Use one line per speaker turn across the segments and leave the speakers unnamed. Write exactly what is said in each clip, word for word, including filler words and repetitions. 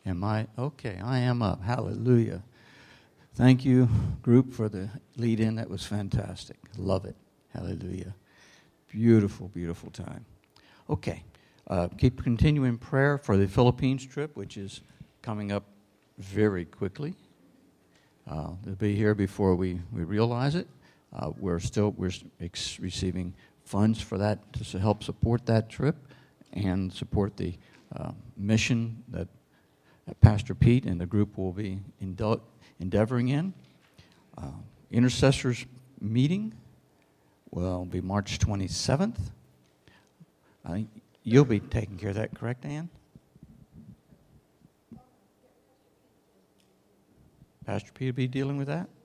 Am I? Okay, I am up. Hallelujah. Thank you, group, for the lead-in. That was fantastic. Love it. Hallelujah. Beautiful, beautiful time. Okay, uh, keep continuing prayer for the Philippines trip, which is coming up very quickly. Uh, they'll be here before we, we realize it. Uh, we're still we're ex- receiving funds for that to help support that trip and support the uh, mission that, that Pastor Pete and the group will be indul- endeavoring in. Uh, intercessors meeting will be March twenty-seventh. I think you'll be taking care of that, correct, Ann? Pastor Pete will be dealing with that?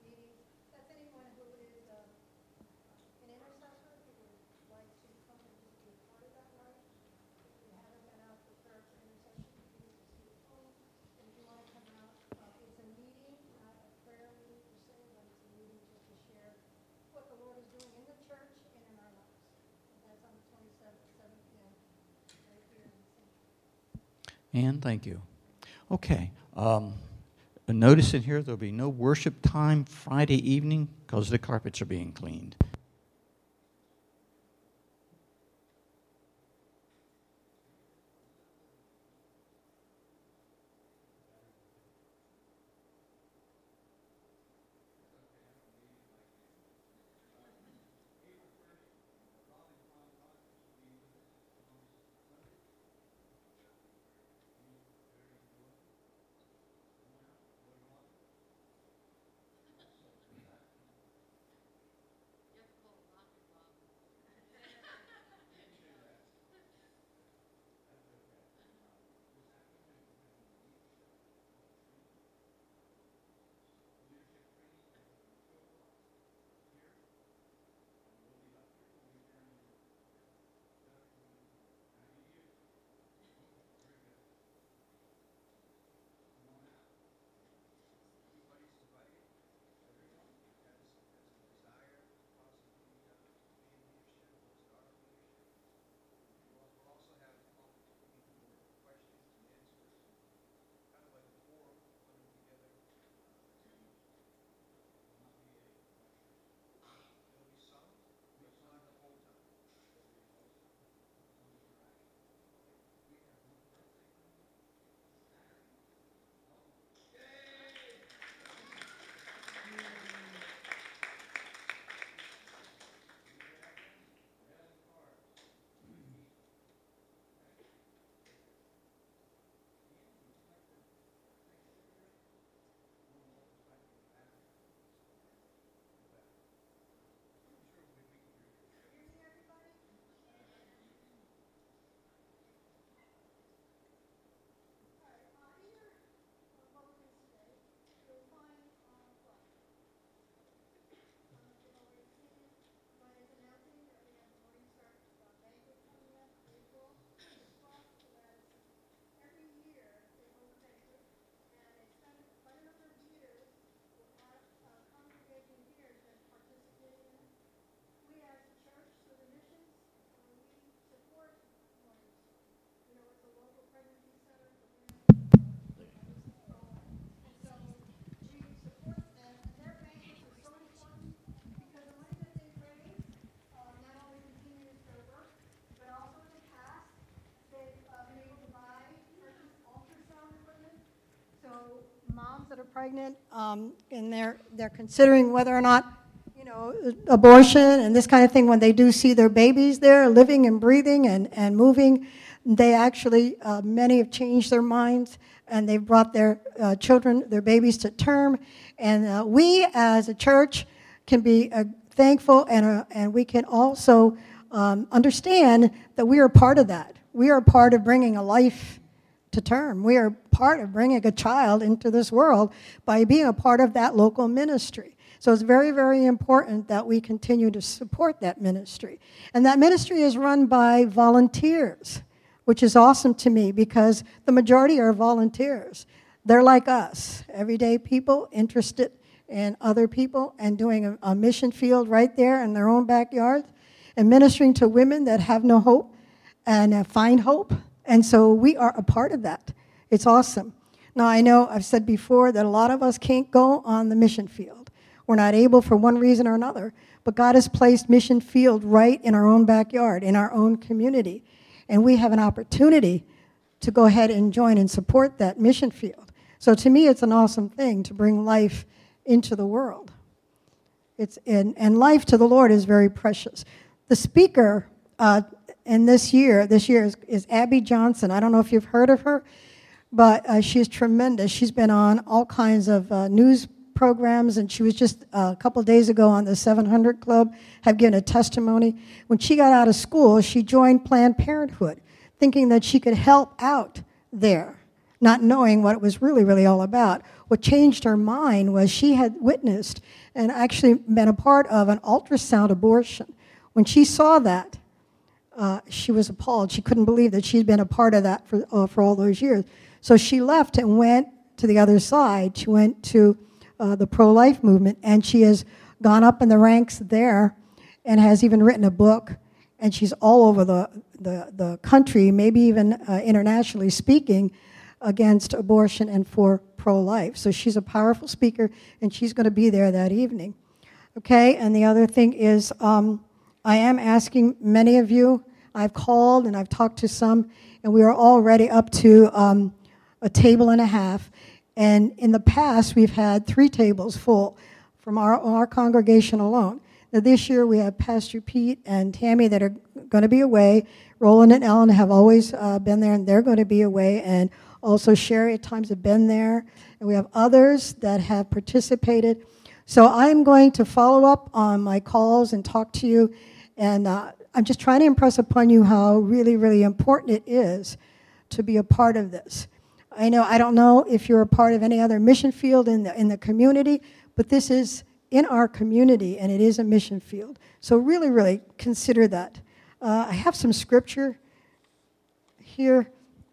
Ann, thank you. Okay. Um, a notice in here, there'll be no worship time Friday evening because the carpets are being cleaned.
That are pregnant, um, and they're they're considering whether or not, you know, abortion and this kind of thing. When they do see their babies there living and breathing and, and moving, they actually, uh, many have changed their minds, and they've brought their uh, children, their babies to term. And uh, we as a church can be uh, thankful, and, uh, and we can also um, understand that we are part of that. We are part of bringing a life to term. We are part of bringing a child into this world by being a part of that local ministry. So it's very, very important that we continue to support that ministry. And that ministry is run by volunteers, which is awesome to me because the majority are volunteers. They're like us, everyday people interested in other people and doing a, a mission field right there in their own backyard and ministering to women that have no hope and uh, find hope. And so we are a part of that. It's awesome. Now, I know I've said before that a lot of us can't go on the mission field. We're not able for one reason or another, but God has placed mission field right in our own backyard, in our own community, and we have an opportunity to go ahead and join and support that mission field. So to me, it's an awesome thing to bring life into the world. It's and, and life to the Lord is very precious. The speaker uh, in this year, this year is, is Abby Johnson. I don't know if you've heard of her, but uh, she's tremendous. She's been on all kinds of uh, news programs, and she was just uh, a couple days ago on the seven hundred Club, have given a testimony. When she got out of school, she joined Planned Parenthood, thinking that she could help out there, not knowing what it was really, really all about. What changed her mind was she had witnessed and actually been a part of an ultrasound abortion. When she saw that, uh, she was appalled. She couldn't believe that she'd been a part of that for, uh, for all those years. So she left and went to the other side. She went to uh, the pro-life movement, and she has gone up in the ranks there and has even written a book, and she's all over the, the, the country, maybe even uh, internationally speaking, against abortion and for pro-life. So she's a powerful speaker, and she's going to be there that evening. Okay, and the other thing is um, I am asking many of you, I've called and I've talked to some, and we are already up to um, a table and a half. And in the past, we've had three tables full from our, our congregation alone. Now this year, we have Pastor Pete and Tammy that are going to be away. Roland and Ellen have always uh, been there, and they're going to be away. And also Sherry at times have been there. And we have others that have participated. So I'm going to follow up on my calls and talk to you. And uh, I'm just trying to impress upon you how really, really important it is to be a part of this. I know, I don't know if you're a part of any other mission field in the, in the community, but this is in our community, and it is a mission field. So really, really consider that. Uh, I have some scripture here,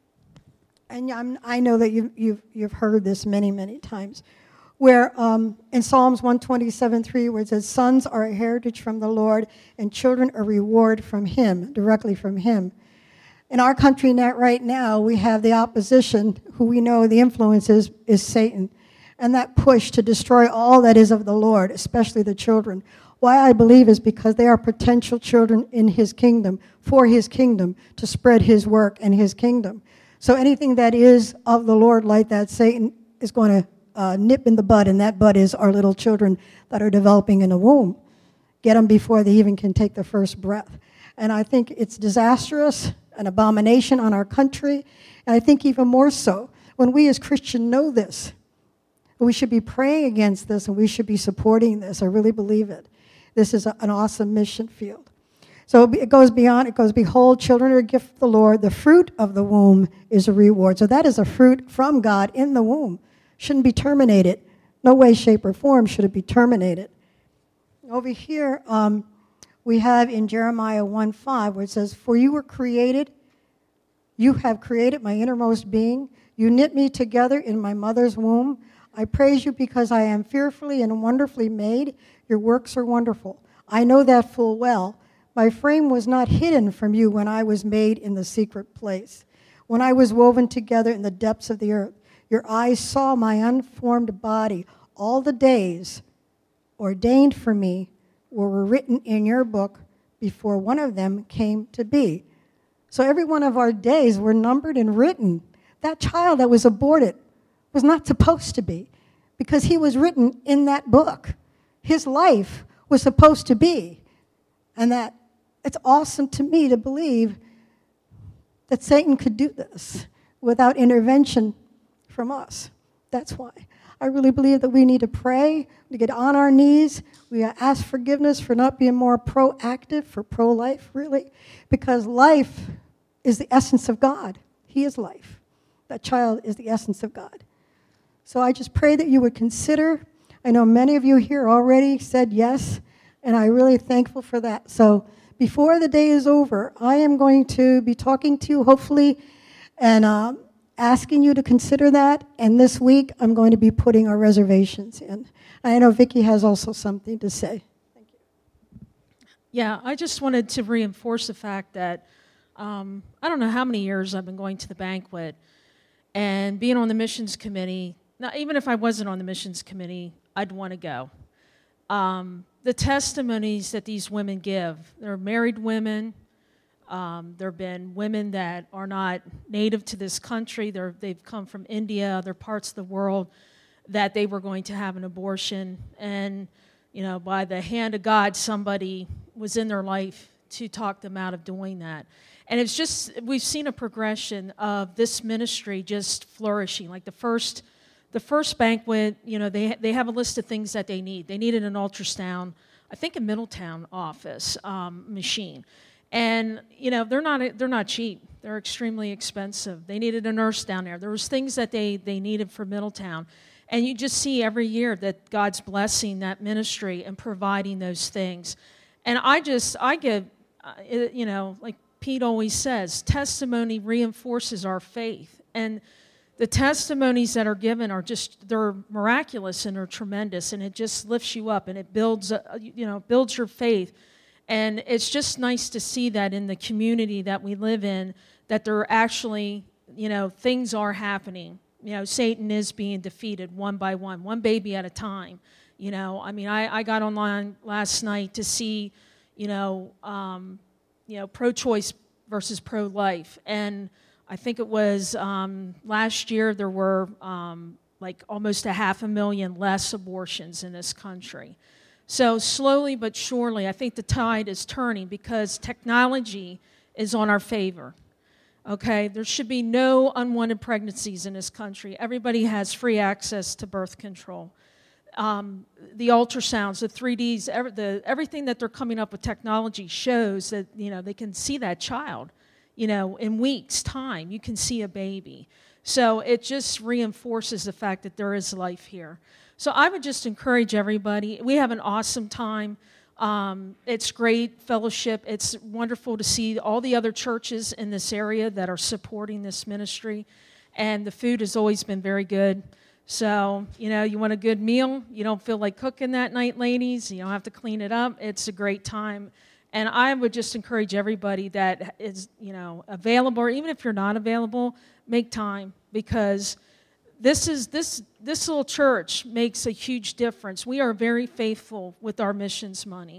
and I'm, I know that you, you've, you've heard this many, many times, where um, in Psalms one twenty-seven three, where it says, sons are a heritage from the Lord, and children a reward from him, directly from him. In our country right now, we have the opposition, who we know the influence is, is Satan, and that push to destroy all that is of the Lord, especially the children. Why I believe is because they are potential children in his kingdom, for his kingdom, to spread his work and his kingdom. So anything that is of the Lord like that, Satan is going to uh, nip in the bud, and that bud is our little children that are developing in the womb. Get them before they even can take their first breath. And I think it's disastrous, an abomination on our country, and I think even more so when we as Christians know this. We should be praying against this, and we should be supporting this. I really believe it. This is a, an awesome mission field. So it goes beyond, it goes, behold, children are a gift of the Lord. The fruit of the womb is a reward. So that is a fruit from God in the womb. Shouldn't be terminated. No way, shape, or form should it be terminated. Over here, um, we have in Jeremiah one five, where it says, for you were created, you have created my innermost being. You knit me together in my mother's womb. I praise you because I am fearfully and wonderfully made. Your works are wonderful. I know that full well. My frame was not hidden from you when I was made in the secret place, when I was woven together in the depths of the earth. Your eyes saw my unformed body. All the days ordained for me were written in your book before one of them came to be. So every one of our days were numbered and written. That child that was aborted was not supposed to be, because he was written in that book. His life was supposed to be. And that it's awesome to me to believe that Satan could do this without intervention from us. That's why I really believe that we need to pray, to get on our knees. We ask forgiveness for not being more proactive, for pro-life, really, because life is the essence of God. He is life. That child is the essence of God. So I just pray that you would consider. I know many of you here already said yes, and I'm really thankful for that. So before the day is over, I am going to be talking to you, hopefully, and uh, asking you to consider that. And this week, I'm going to be putting our reservations in. I know Vicki has also something to say. Thank you.
Yeah, I just wanted to reinforce the fact that um, I don't know how many years I've been going to the banquet, And being on the missions committee, now, even if I wasn't on the missions committee, I'd want to go. Um, the testimonies that these women give, they're married women. Um, there have been women that are not native to this country. They're, they've come from India, other parts of the world, that they were going to have an abortion. And, you know, by the hand of God, somebody was in their life to talk them out of doing that. And it's just, we've seen a progression of this ministry just flourishing. Like the first the first banquet, you know, they they have a list of things that they need. They needed an ultrasound, I think a Middletown office um, machine. And, you know, they're not they're not cheap. They're extremely expensive. They needed a nurse down there. There was things that they, they needed for Middletown. And you just see every year that God's blessing that ministry and providing those things. And I just, I give, uh, you know, like Pete always says, testimony reinforces our faith. And the testimonies that are given are just, they're miraculous and they're tremendous. And it just lifts you up and it builds, uh, you know, builds your faith. And it's just nice to see that in the community that we live in, that there are actually, you know, things are happening. You know, Satan is being defeated one by one, one baby at a time. You know, I mean, I, I got online last night to see, you know, um, you know, pro-choice versus pro-life. And I think it was um, last year there were um, like almost a half a million less abortions in this country. So slowly but surely, I think the tide is turning because technology is on our favor. Okay, there should be no unwanted pregnancies in this country. Everybody has free access to birth control. Um, the ultrasounds, the three Ds, every, the, everything that they're coming up with technology shows that, you know, they can see that child, you know, in weeks' time. You can see a baby. So it just reinforces the fact that there is life here. So I would just encourage everybody. We have an awesome time. Um, it's great fellowship. It's wonderful to see all the other churches in this area that are supporting this ministry. And the food has always been very good. So, you know, you want a good meal. You don't feel like cooking that night, ladies. You don't have to clean it up. It's a great time. And I would just encourage everybody that is, you know, available, or even if you're not available, make time, because This is this this little church makes a huge difference. We are very faithful with our missions money.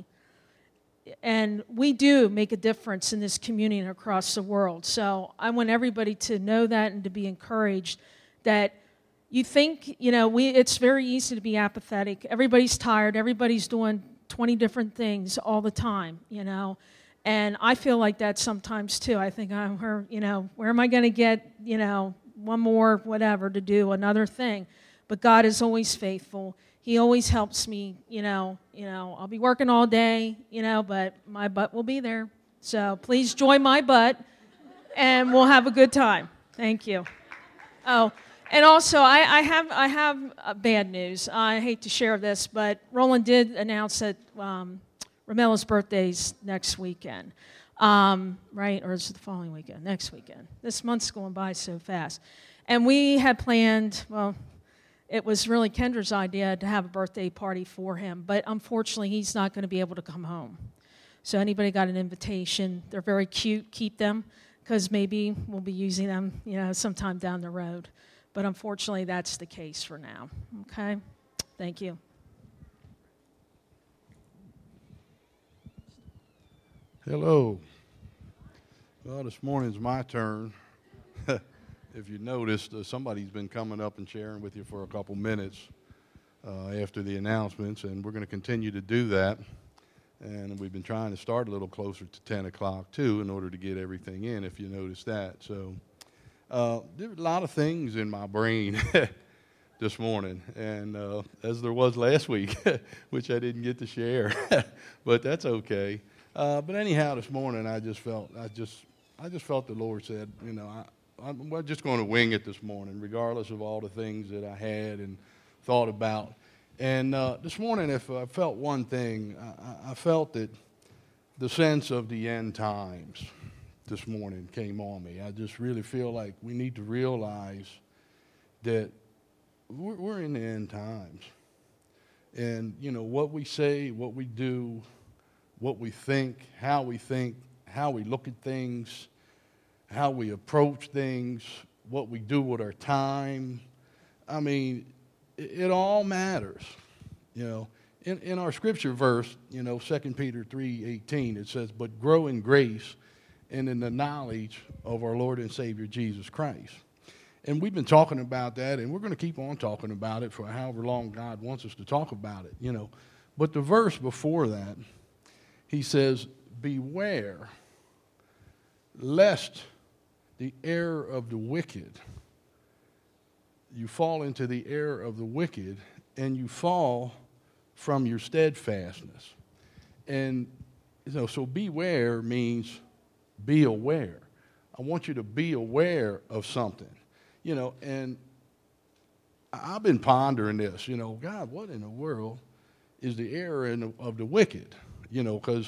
And we do make a difference in this community and across the world. So I want everybody to know that and to be encouraged that you think, you know, we it's very easy to be apathetic. Everybody's tired. Everybody's doing twenty different things all the time, you know. And I feel like that sometimes too. I think, I'm her, you know, where am I going to get, you know, one more whatever to do, another thing. But God is always faithful. He always helps me, you know, you know, I'll be working all day, you know, but my butt will be there. So please join my butt and we'll have a good time. Thank you. Oh, and also I, I have I have uh, bad news. I hate to share this, but Roland did announce that um, Romella's birthday's next weekend. Um, right, or is it the following weekend? Next weekend. This month's going by so fast. And we had planned, well, it was really Kendra's idea to have a birthday party for him, but unfortunately he's not going to be able to come home. So anybody got an invitation, they're very cute, keep them, because maybe we'll be using them, you know, sometime down the road. But unfortunately that's the case for now. Okay? Thank you.
Hello. Well, this morning's my turn. If you noticed, uh, somebody's been coming up and sharing with you for a couple minutes uh, after the announcements, and we're going to continue to do that. And we've been trying to start a little closer to ten o'clock, too, in order to get everything in, if you noticed that. So uh, there are a lot of things in my brain this morning, and uh, as there was last week, which I didn't get to share, but that's okay. Uh, but anyhow, this morning I just felt I just I just felt the Lord said, you know, I, I'm we're just going to wing it this morning, regardless of all the things that I had and thought about. And uh, this morning, if I felt one thing, I, I felt that the sense of the end times this morning came on me. I just really feel like we need to realize that we're, we're in the end times, and you know what we say, what we do, what we think, how we think, how we look at things, how we approach things what we do with our time. I mean, it, it all matters, you know. In, in our scripture verse, you know, Second Peter three eighteen, it says, but grow in grace and in the knowledge of our Lord and Savior Jesus Christ. And we've been talking about that, and we're going to keep on talking about it for however long God wants us to talk about it, you know. But the verse before that, he says, beware lest the error of the wicked, you fall into the error of the wicked, and you fall from your steadfastness. And you know, so beware means be aware. I want you to be aware of something. You know, and I've been pondering this, you know, God, what in the world is the error in the, of the wicked? You know, because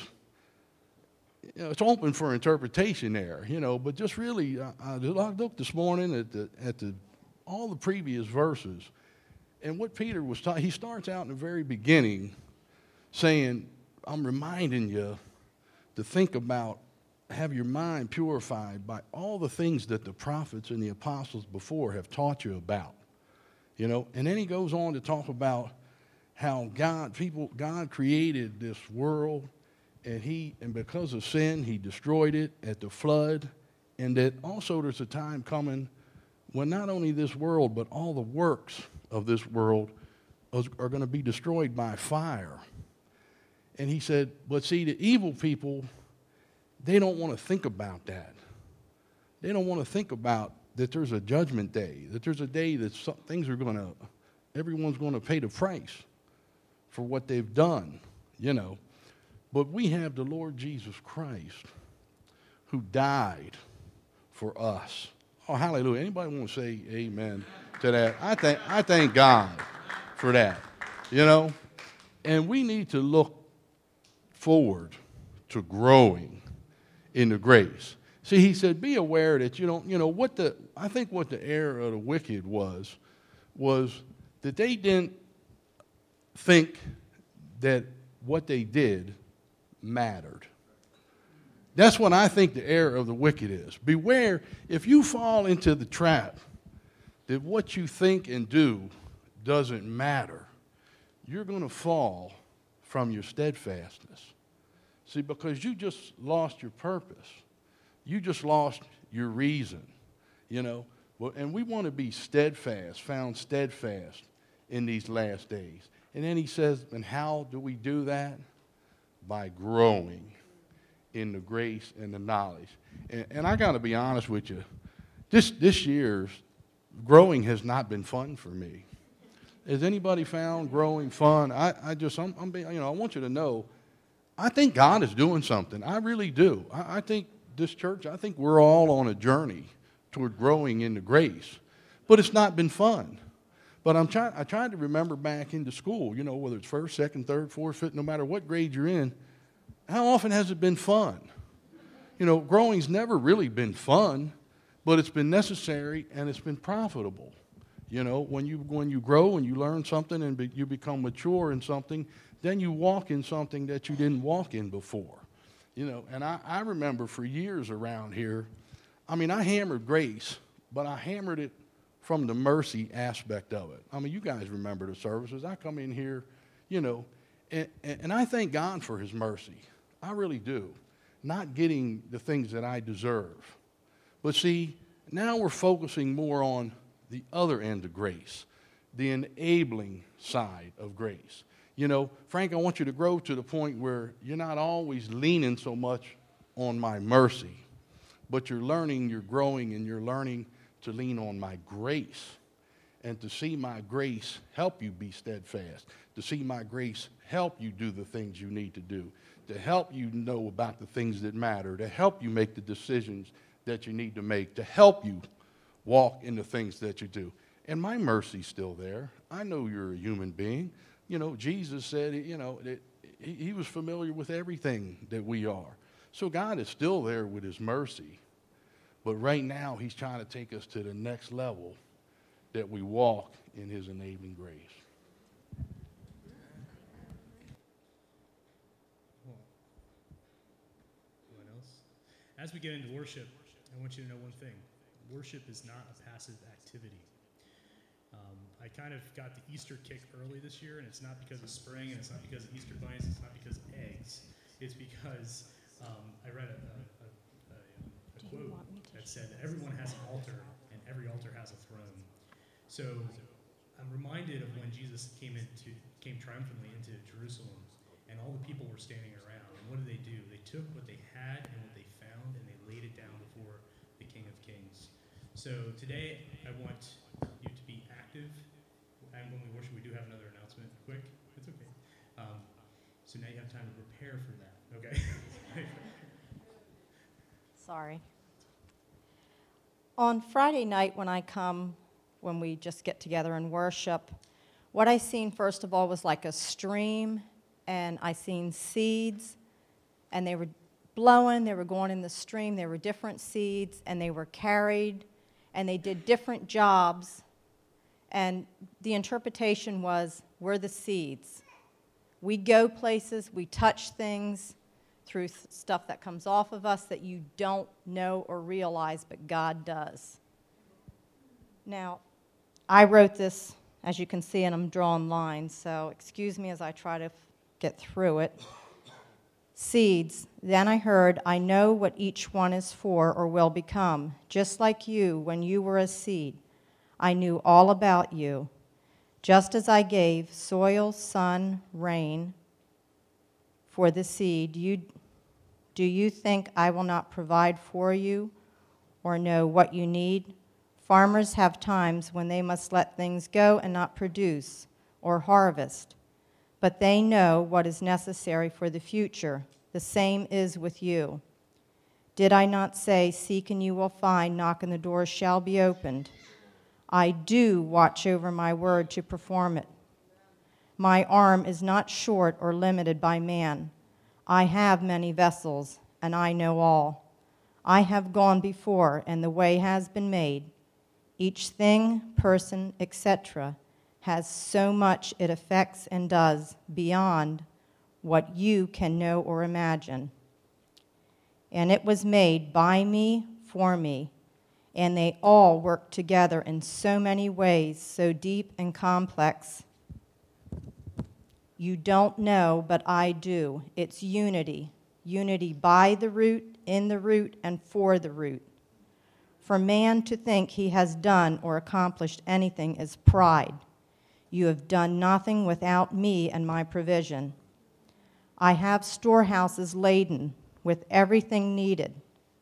you know, it's open for interpretation there, you know, but just really, I, I looked this morning at the at the all the previous verses, and what Peter was talking, he starts out in the very beginning saying, I'm reminding you to think about, have your mind purified by all the things that the prophets and the apostles before have taught you about, you know. And then he goes on to talk about how God, people, God created this world, and he, and because of sin, he destroyed it at the flood, and that also there's a time coming when not only this world, but all the works of this world are going to be destroyed by fire. And he said, but see, the evil people, they don't want to think about that. They don't want to think about that there's a judgment day, that there's a day that some, things are going to, everyone's going to pay the price for what they've done, you know. But we have the Lord Jesus Christ who died for us. Oh, hallelujah. Anybody want to say amen to that? I thank, I thank God for that, you know. And we need to look forward to growing in the grace. See, he said, be aware that you don't, you know, what the, I think what the error of the wicked was, was that they didn't think that what they did mattered. That's what I think the error of the wicked is. Beware, if you fall into the trap that what you think and do doesn't matter, you're going to fall from your steadfastness. See, because you just lost your purpose. You just lost your reason, you know. Well, and we want to be steadfast, found steadfast in these last days. And then he says, and how do we do that? By growing in the grace and the knowledge. And, and I got to be honest with you, this, this year's growing has not been fun for me. Has anybody found growing fun? I, I just, I'm, I'm being, you know, I want you to know, I think God is doing something. I really do. I, I think this church, I think we're all on a journey toward growing in the grace. But it's not been fun. But I'm trying, I tried to remember back into school, you know, whether it's first, second, third, fourth, fifth, no matter what grade you're in, how often has it been fun? You know, growing's never really been fun, but it's been necessary and it's been profitable. You know, when you when you grow and you learn something and be, you become mature in something, then you walk in something that you didn't walk in before. You know, and I, I remember for years around here, I mean, I hammered grace, but I hammered it from the mercy aspect of it. I mean, you guys remember the services. I come in here, you know, and, and I thank God for his mercy. I really do. Not getting the things that I deserve. But see, now we're focusing more on the other end of grace, the enabling side of grace. You know, Frank, I want you to grow to the point where you're not always leaning so much on my mercy, but you're learning, you're growing, and you're learning to lean on my grace and to see my grace help you be steadfast, to see my grace help you do the things you need to do, to help you know about the things that matter, to help you make the decisions that you need to make, to help you walk in the things that you do. And my mercy's still there. I know you're a human being. You know, Jesus said, you know, that he, he was familiar with everything that we are. So God is still there with his mercy. But right now, he's trying to take us to the next level that we walk in his enabling grace.
Anyone else? As we get into worship, I want you to know one thing. worship is not a passive activity. Um, I kind of got the Easter kick early this year, and it's not because of spring, and it's not because of Easter bunnies, it's not because of eggs. It's because um, I read a, a, a, a, a quote that said that everyone has an altar, and every altar has a throne. So I'm reminded of when Jesus came into came triumphantly into Jerusalem, and all the people were standing around. And what did they do? They took what they had and what they found, and they laid it down before the King of Kings. So today, I want you to be active. And when we worship, we do have another announcement. Quick, it's okay. Um, so now you have time to prepare for that. Okay.
Sorry. On Friday night, when I come, when we just get together and worship, what I seen first of all was like a stream, and I seen seeds, and they were blowing, they were going in the stream, there were different seeds, and they were carried, and they did different jobs, and the interpretation was, we're the seeds. We go places, we touch things through th- stuff that comes off of us that you don't know or realize, but God does. Now, I wrote this, as you can see, and I'm drawing lines, so excuse me as I try to f- get through it. Seeds. Then I heard, I know what each one is for or will become. Just like you, when you were a seed, I knew all about you. Just as I gave soil, sun, rain for the seed, you, do you think I will not provide for you or know what you need? Farmers have times when they must let things go and not produce or harvest, but they know what is necessary for the future. The same is with you. Did I not say, seek and you will find, knock and the door shall be opened? I do watch over my word to perform it. My arm is not short or limited by man. I have many vessels, and I know all. I have gone before, and the way has been made. Each thing, person, et cetera, has so much it affects and does beyond what you can know or imagine. And it was made by me, for me, and they all work together in so many ways, so deep and complex. You don't know, but I do. It's unity. Unity by the root, in the root, and for the root. For man to think he has done or accomplished anything is pride. You have done nothing without me and my provision. I have storehouses laden with everything needed,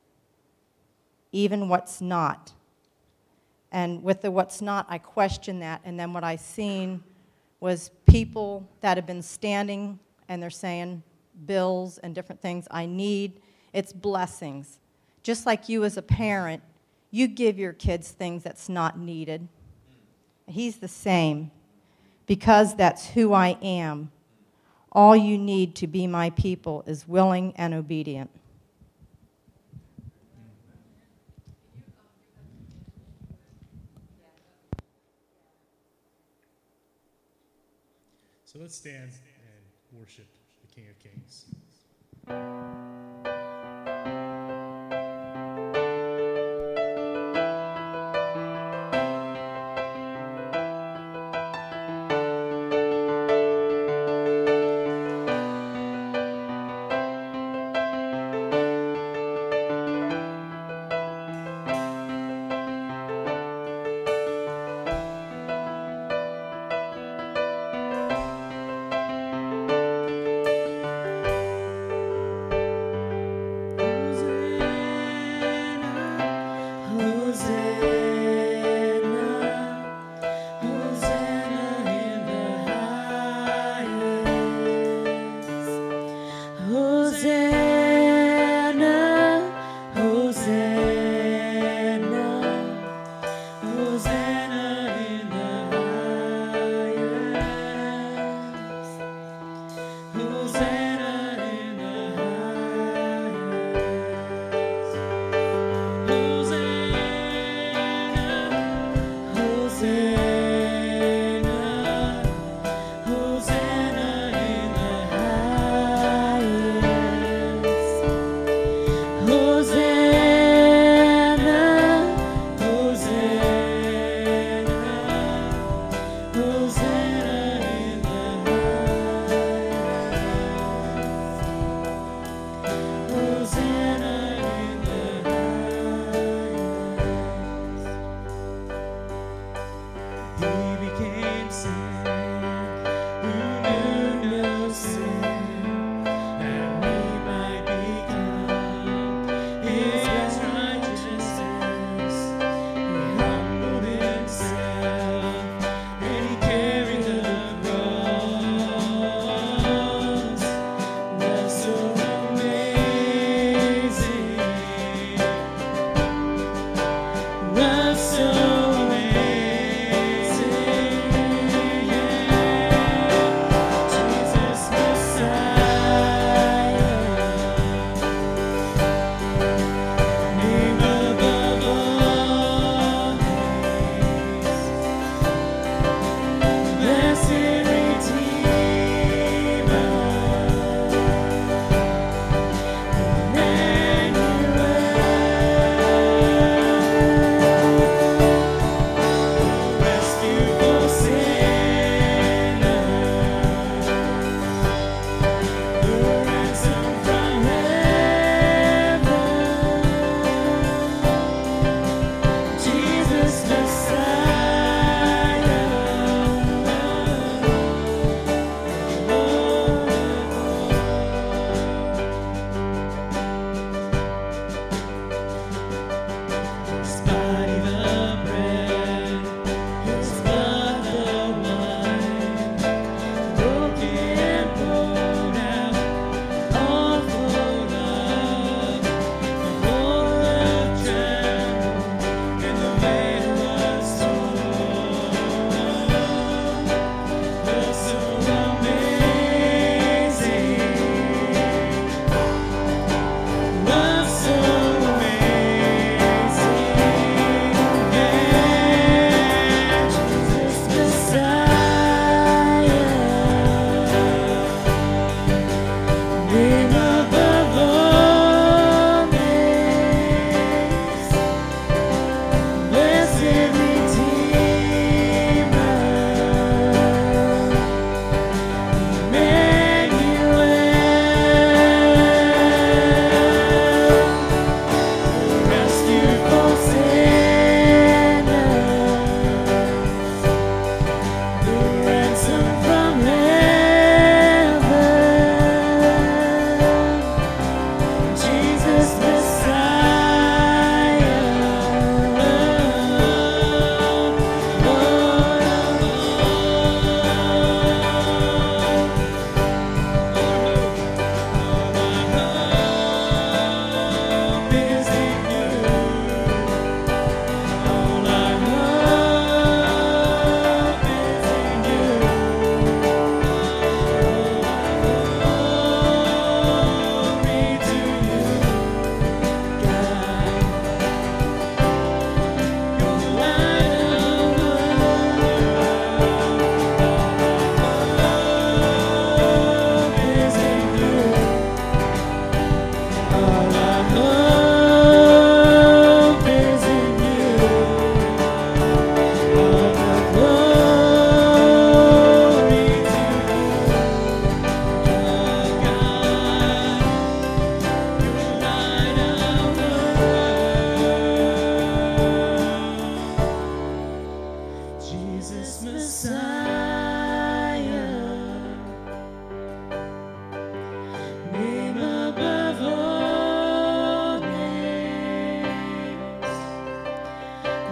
even what's not. And with the what's not, I question that. And then what I seen was people that have been standing and they're saying bills and different things I need. It's blessings. Just like you as a parent, you give your kids things that's not needed. He's the same, because that's who I am. All you need to be my people is willing and obedient.
So let's stand and worship the King of Kings.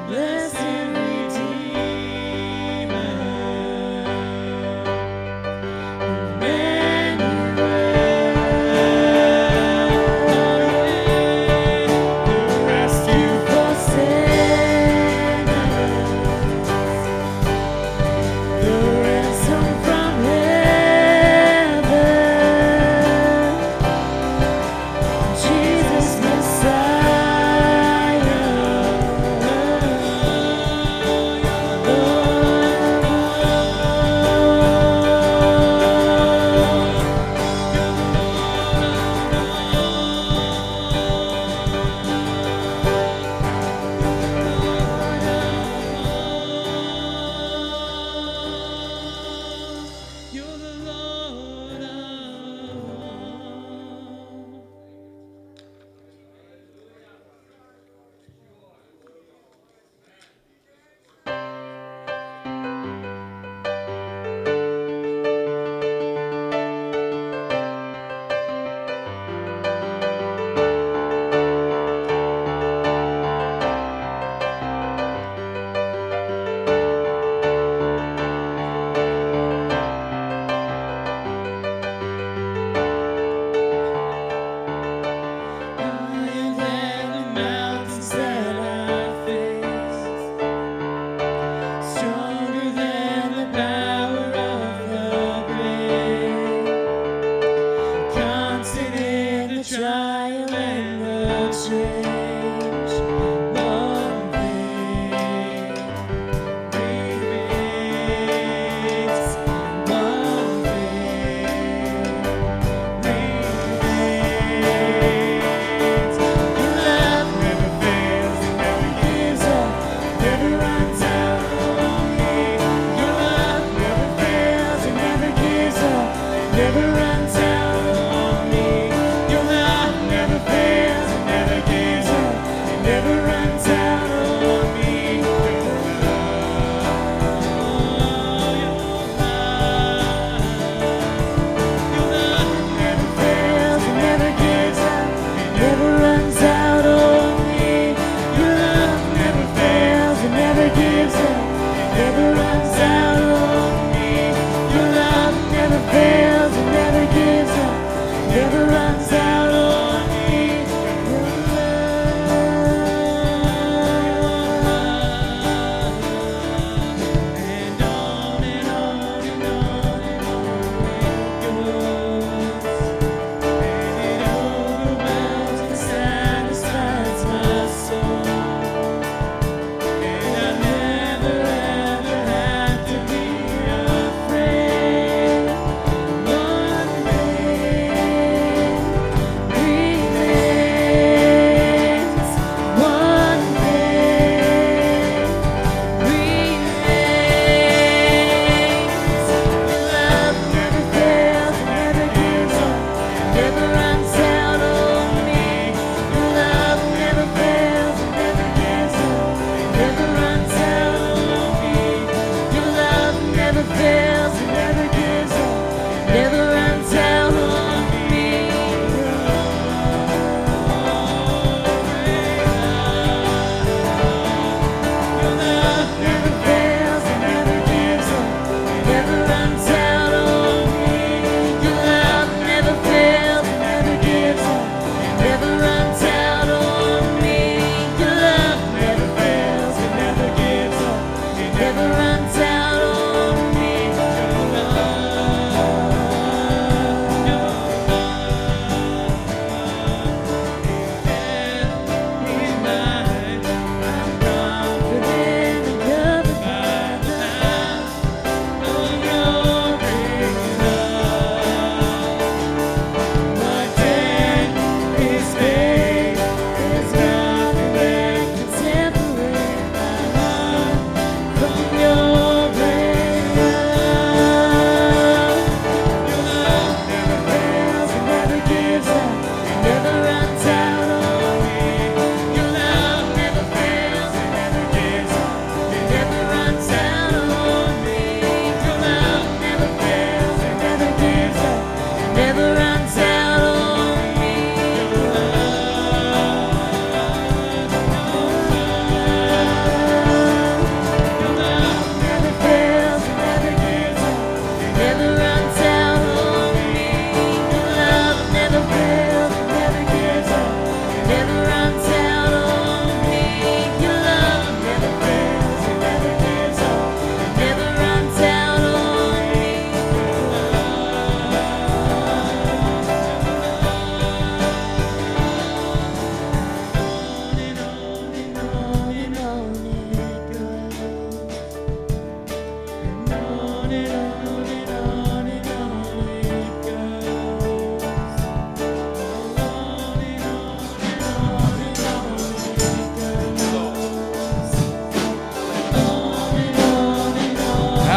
have to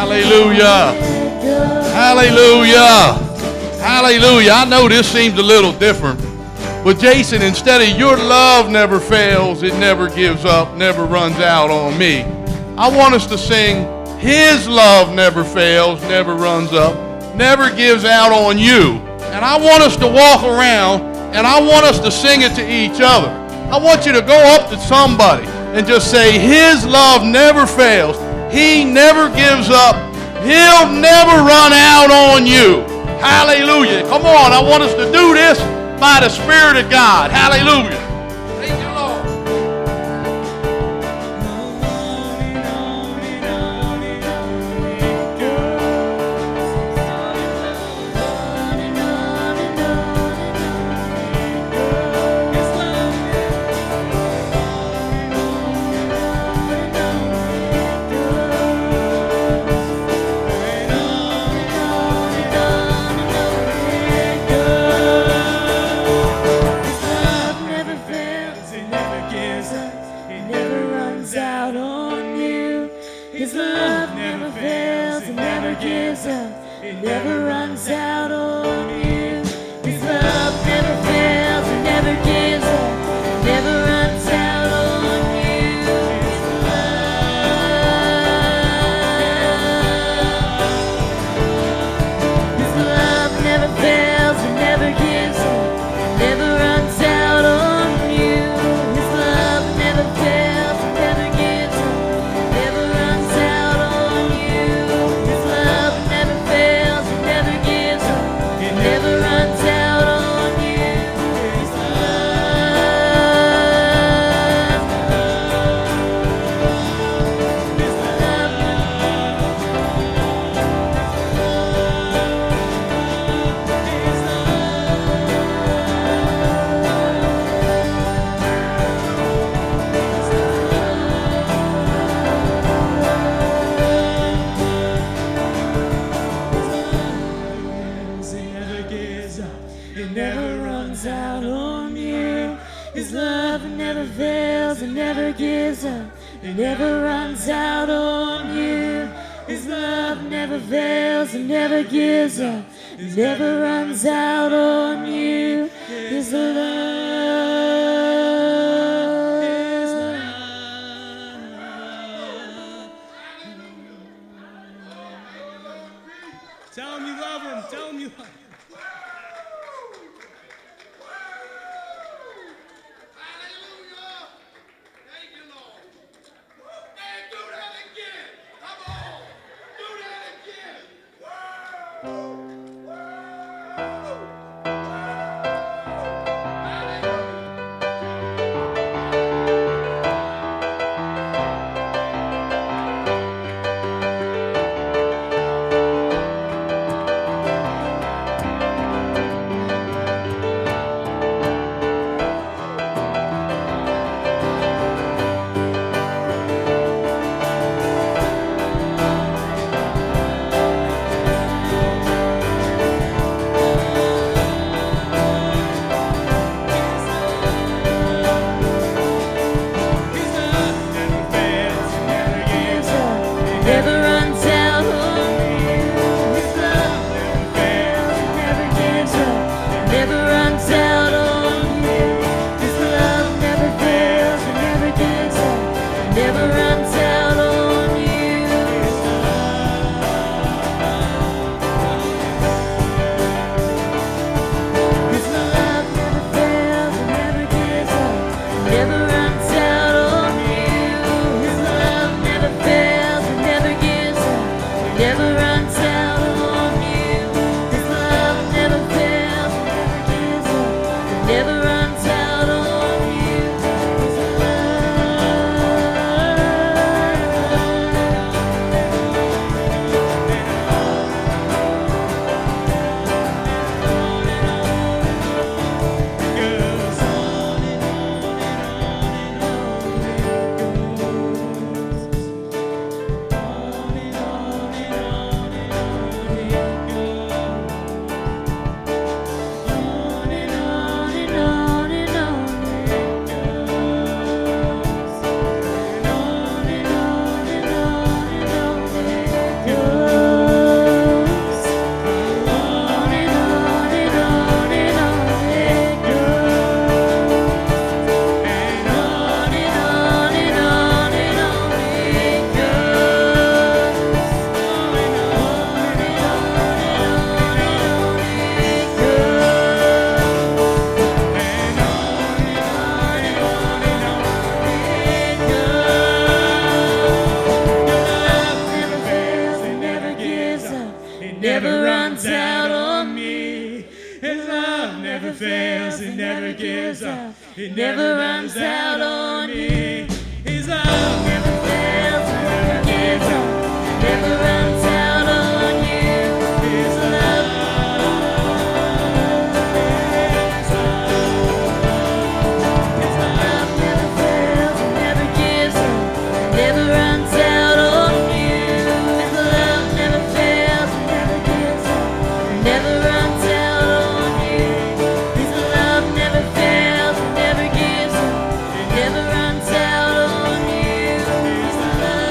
Hallelujah. Hallelujah. Hallelujah. I know this seems a little different. But Jason, instead of your love never fails, it never gives up, never runs out on me, I want us to sing his love never fails, never runs up, never gives out on you. And I want us to walk around and I want us to sing it to each other. I want you to go up to somebody and just say, his love never fails. He never gives up. He'll never run out on you. Hallelujah. Come on, I want us to do this by the Spirit of God. Hallelujah. Thank you, Lord.
Never runs out on you. His love never fails and never gives
It never runs out on me. His love never fails, never gives up, never runs out on you. His love. His love never fails, never gives up, never runs out on you. His love never fails, never gives up, never runs out on you. His love never fails, never gives up, never runs out on you. His love.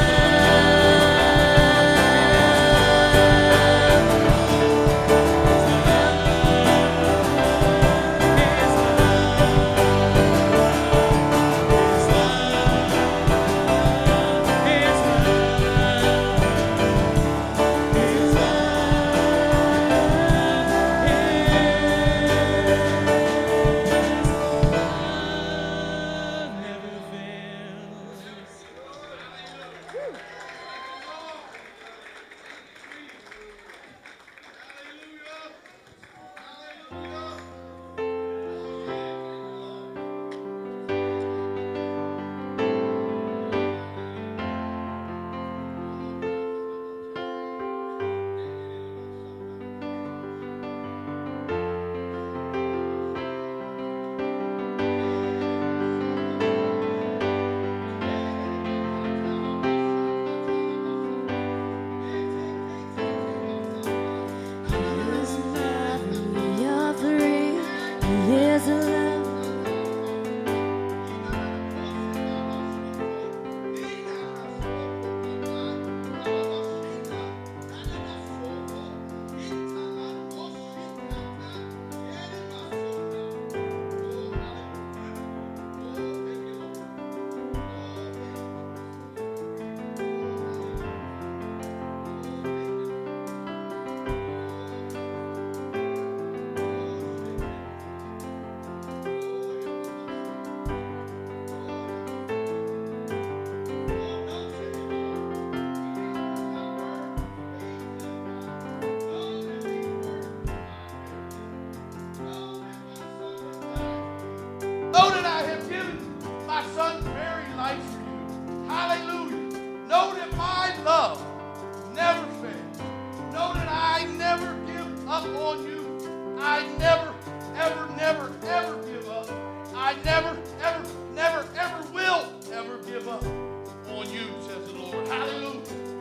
Know that I have given my son's very life for you. Hallelujah. Know that my love never fails. Know that I never give up on you. I never, ever, never, ever give up. I never, ever, never, ever will ever give up on you, says the Lord. Hallelujah.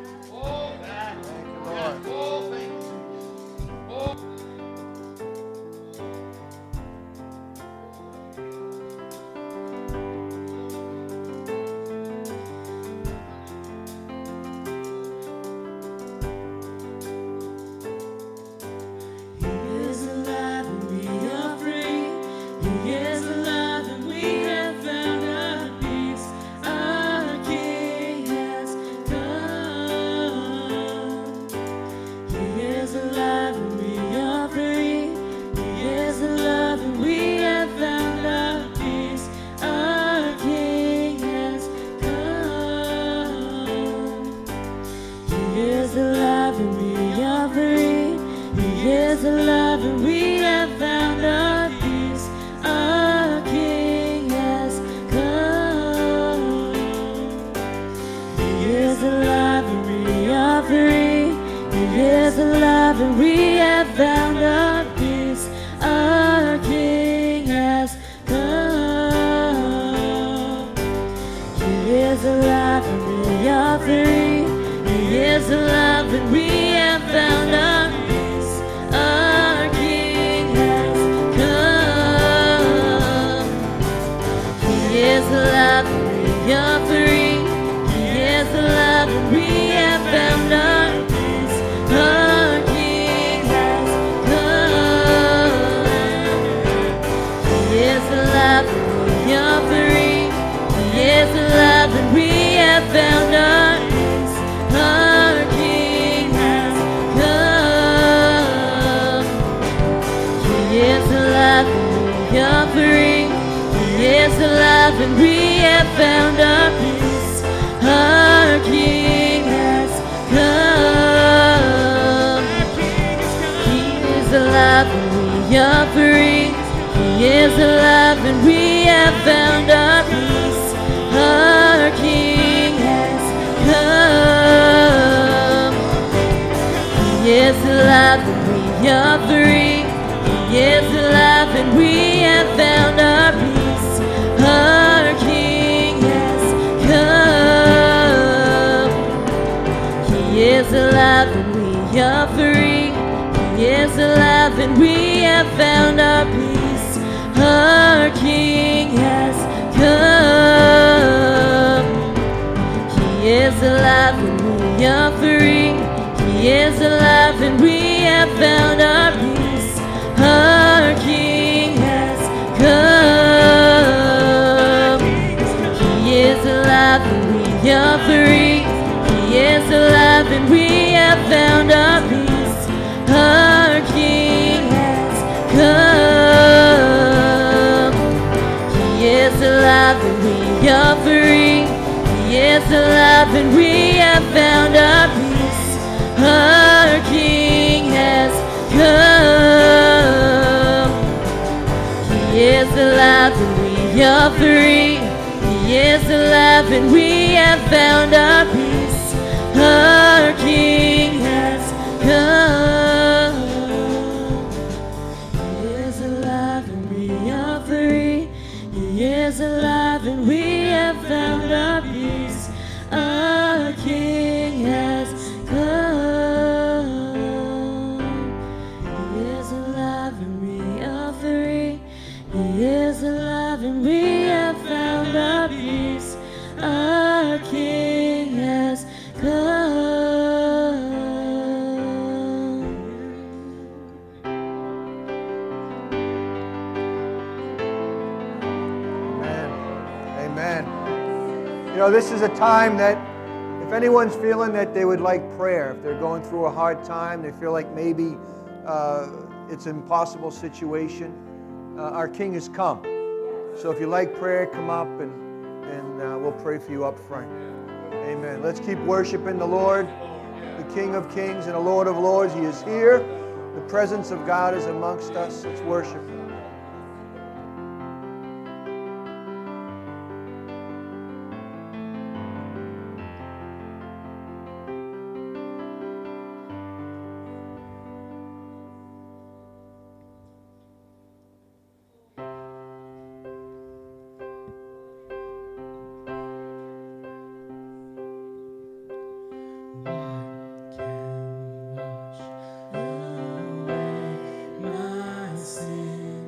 Oh, that. Thank you, Lord. Oh, thank you. Oh.
He is
is alive and we have found our peace. Our King has come. He is alive and we are free. He is alive and we have found our peace. Our King has come. He is alive and we are free. He is alive and we have found our peace. Our King has come. He is alive and we are free. He is alive and we have found our peace. Our King has come. He is alive and we are free. He is alive and we have found our peace. Our King has come. He is alive and we are free. He is alive and we have found our peace. Our King has come. He is alive and we are free. He is alive and we have found our peace. Our King has come. He is alive and we are free. He is alive and we have found our peace. Our King has come. He is alive and we are free. He is alive and we have found our peace. Our King has come.
Amen. Amen. You know, this is a time that if anyone's feeling that they would like prayer, if they're going through a hard time, they feel like maybe uh, it's an impossible situation, uh, our King has come. So if you like prayer, come up and, and uh, we'll pray for you up front. Amen. Let's keep worshiping the Lord, the King of Kings and the Lord of Lords. He is here. The presence of God is amongst us. Let's worship Him.
My sin.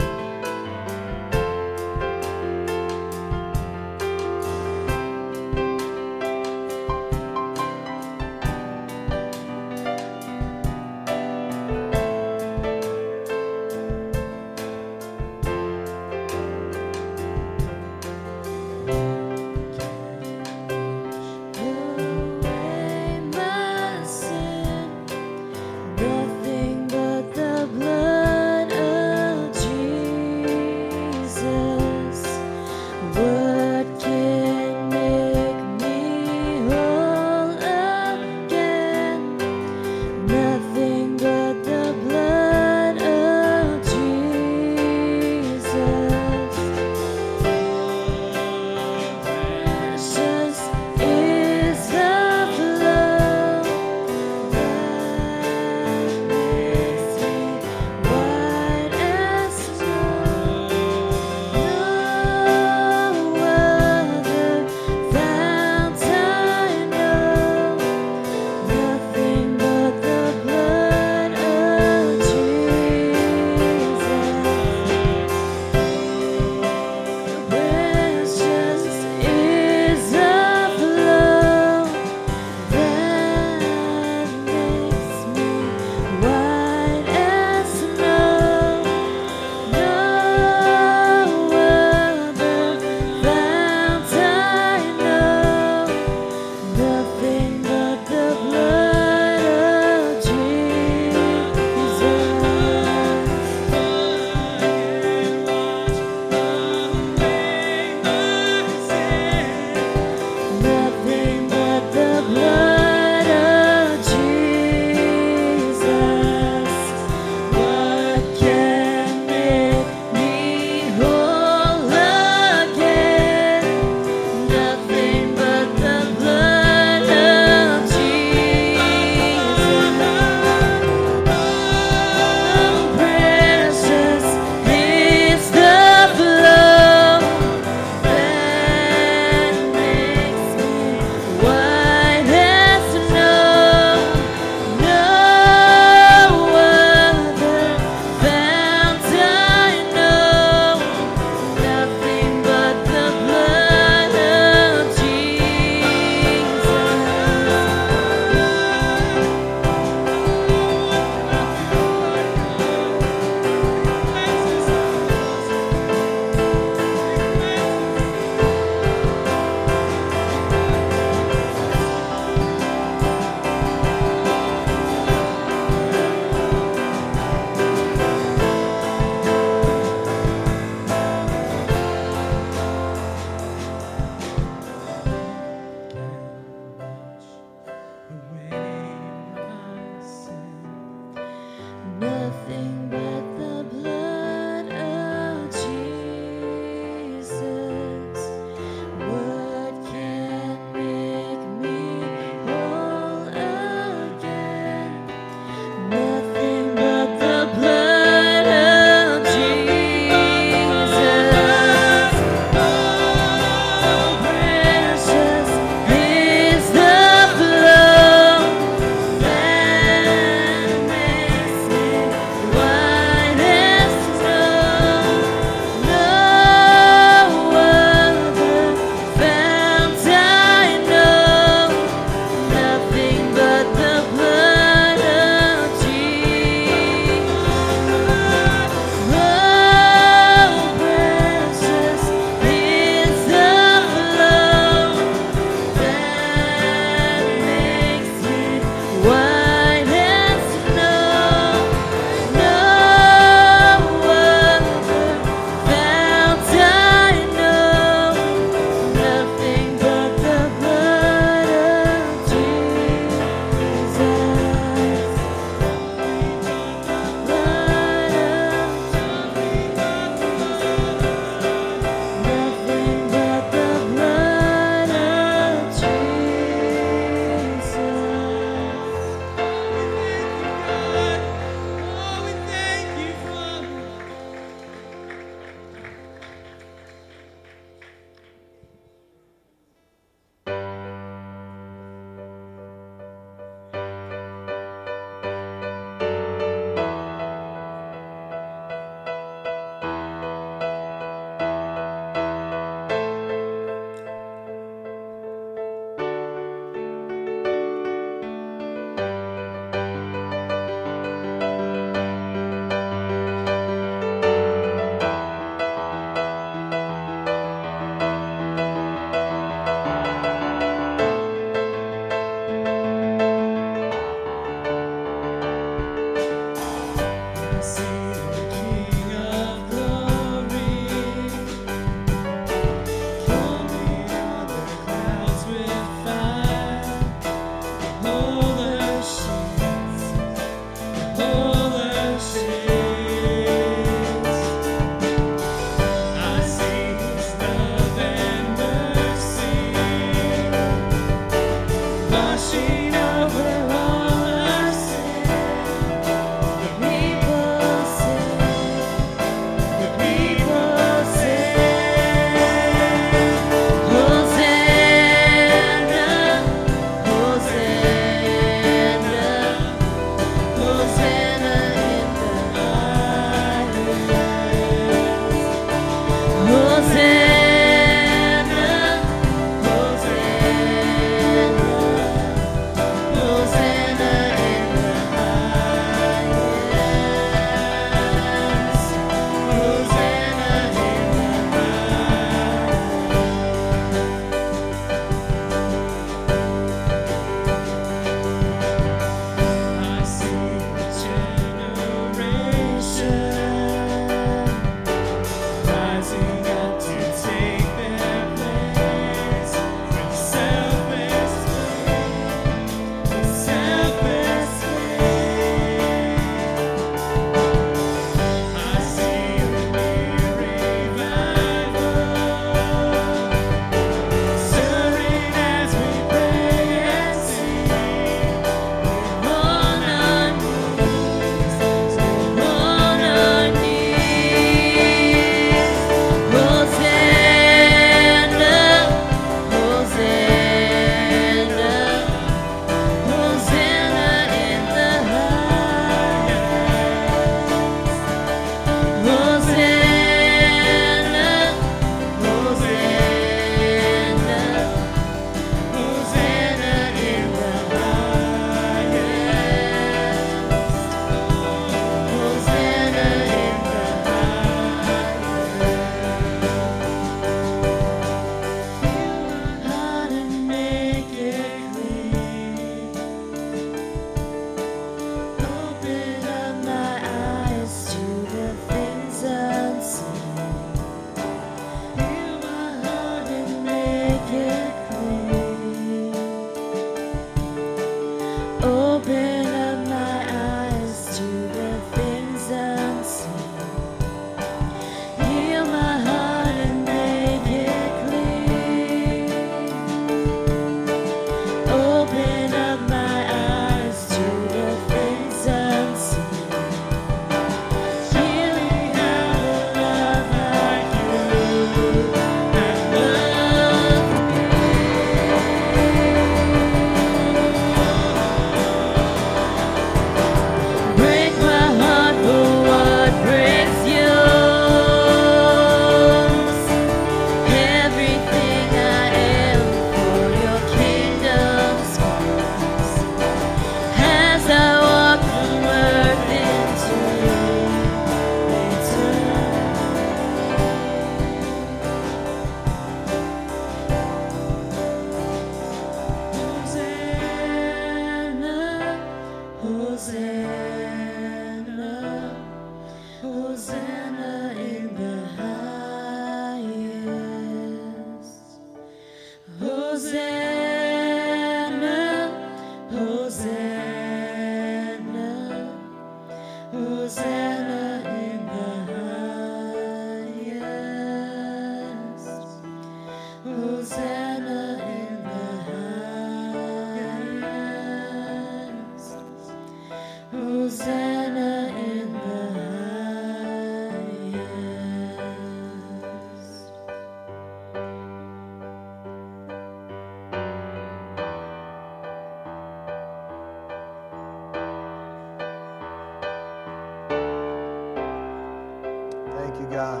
Thank you, God.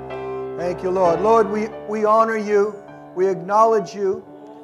Thank you, Lord. Lord, we, we honor you. We acknowledge you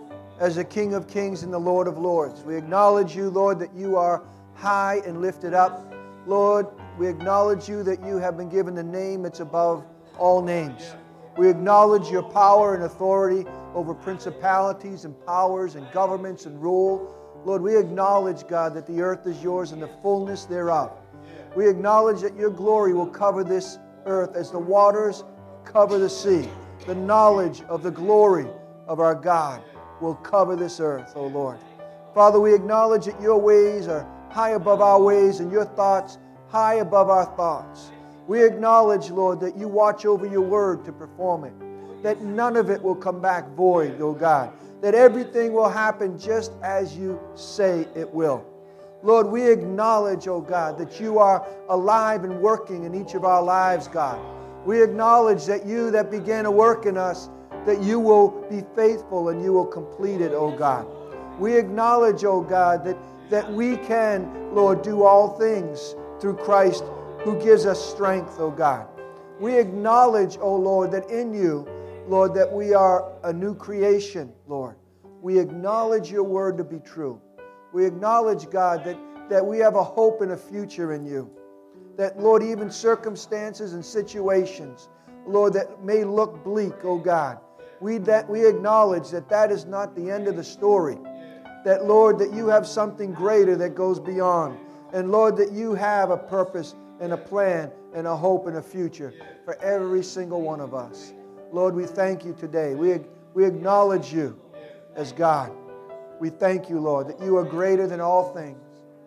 as the King of Kings and the Lord of Lords. We acknowledge you, Lord, that you are high and lifted up. Lord, we acknowledge you that you have been given the name that's above all names. We acknowledge your power and authority over principalities and powers and governments and rule. Lord, we acknowledge, God, that the earth is yours and the fullness thereof. We acknowledge that your glory will cover this earth as the waters cover the sea. The knowledge of the glory of our God will cover this earth, O Lord. Father, we acknowledge that your ways are high above our ways and your thoughts high above our thoughts. We acknowledge, Lord, that you watch over your word to perform it, that none of it will come back void, O God, that everything will happen just as you say it will. Lord, we acknowledge, oh God, that you are alive and working in each of our lives, God. We acknowledge that you that began a work in us, that you will be faithful and you will complete it, oh God. We acknowledge, oh God, that, that we can, Lord, do all things through Christ who gives us strength, oh God. We acknowledge, oh Lord, that in you, Lord, that we are a new creation, Lord. We acknowledge your word to be true. We acknowledge, God, that, that we have a hope and a future in you. That, Lord, even circumstances and situations, Lord, that may look bleak, oh God, we, that, we acknowledge that that is not the end of the story. That, Lord, that you have something greater that goes beyond. And, Lord, that you have a purpose and a plan and a hope and a future for every single one of us. Lord, we thank you today. We, we acknowledge you as God. We thank you, Lord, that you are greater than all things,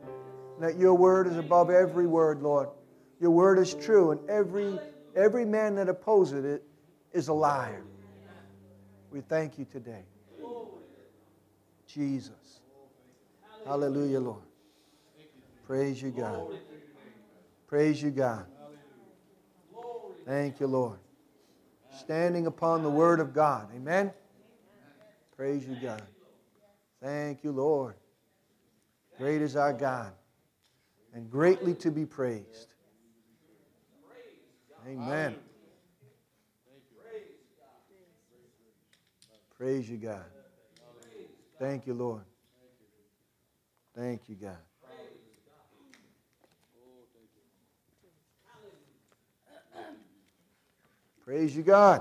and that your word is above every word, Lord. Your word is true, and every, every man that opposes it is a liar. We thank you today. Jesus. Hallelujah, Lord. Praise you, God. Praise you, God. Thank you, Lord. Standing upon the word of God. Amen. Praise you, God. Thank you, Lord. Great is our God, and greatly to be praised. Amen. Praise you, God. Thank you, Lord. Thank you, God. Praise you, God.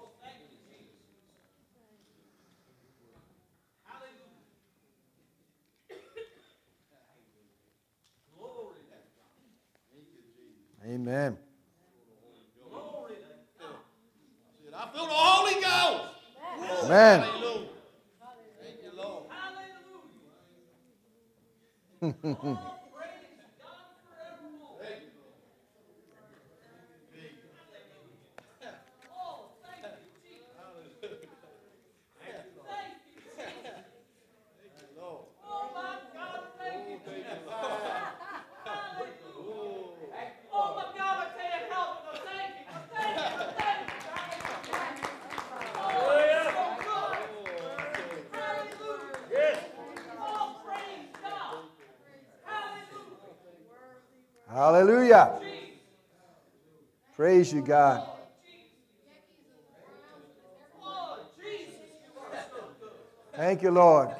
Amen.
I feel the Holy Ghost.
Amen.
Hallelujah. Thank you, Lord.
Hallelujah. Praise you, God. Thank you, Lord.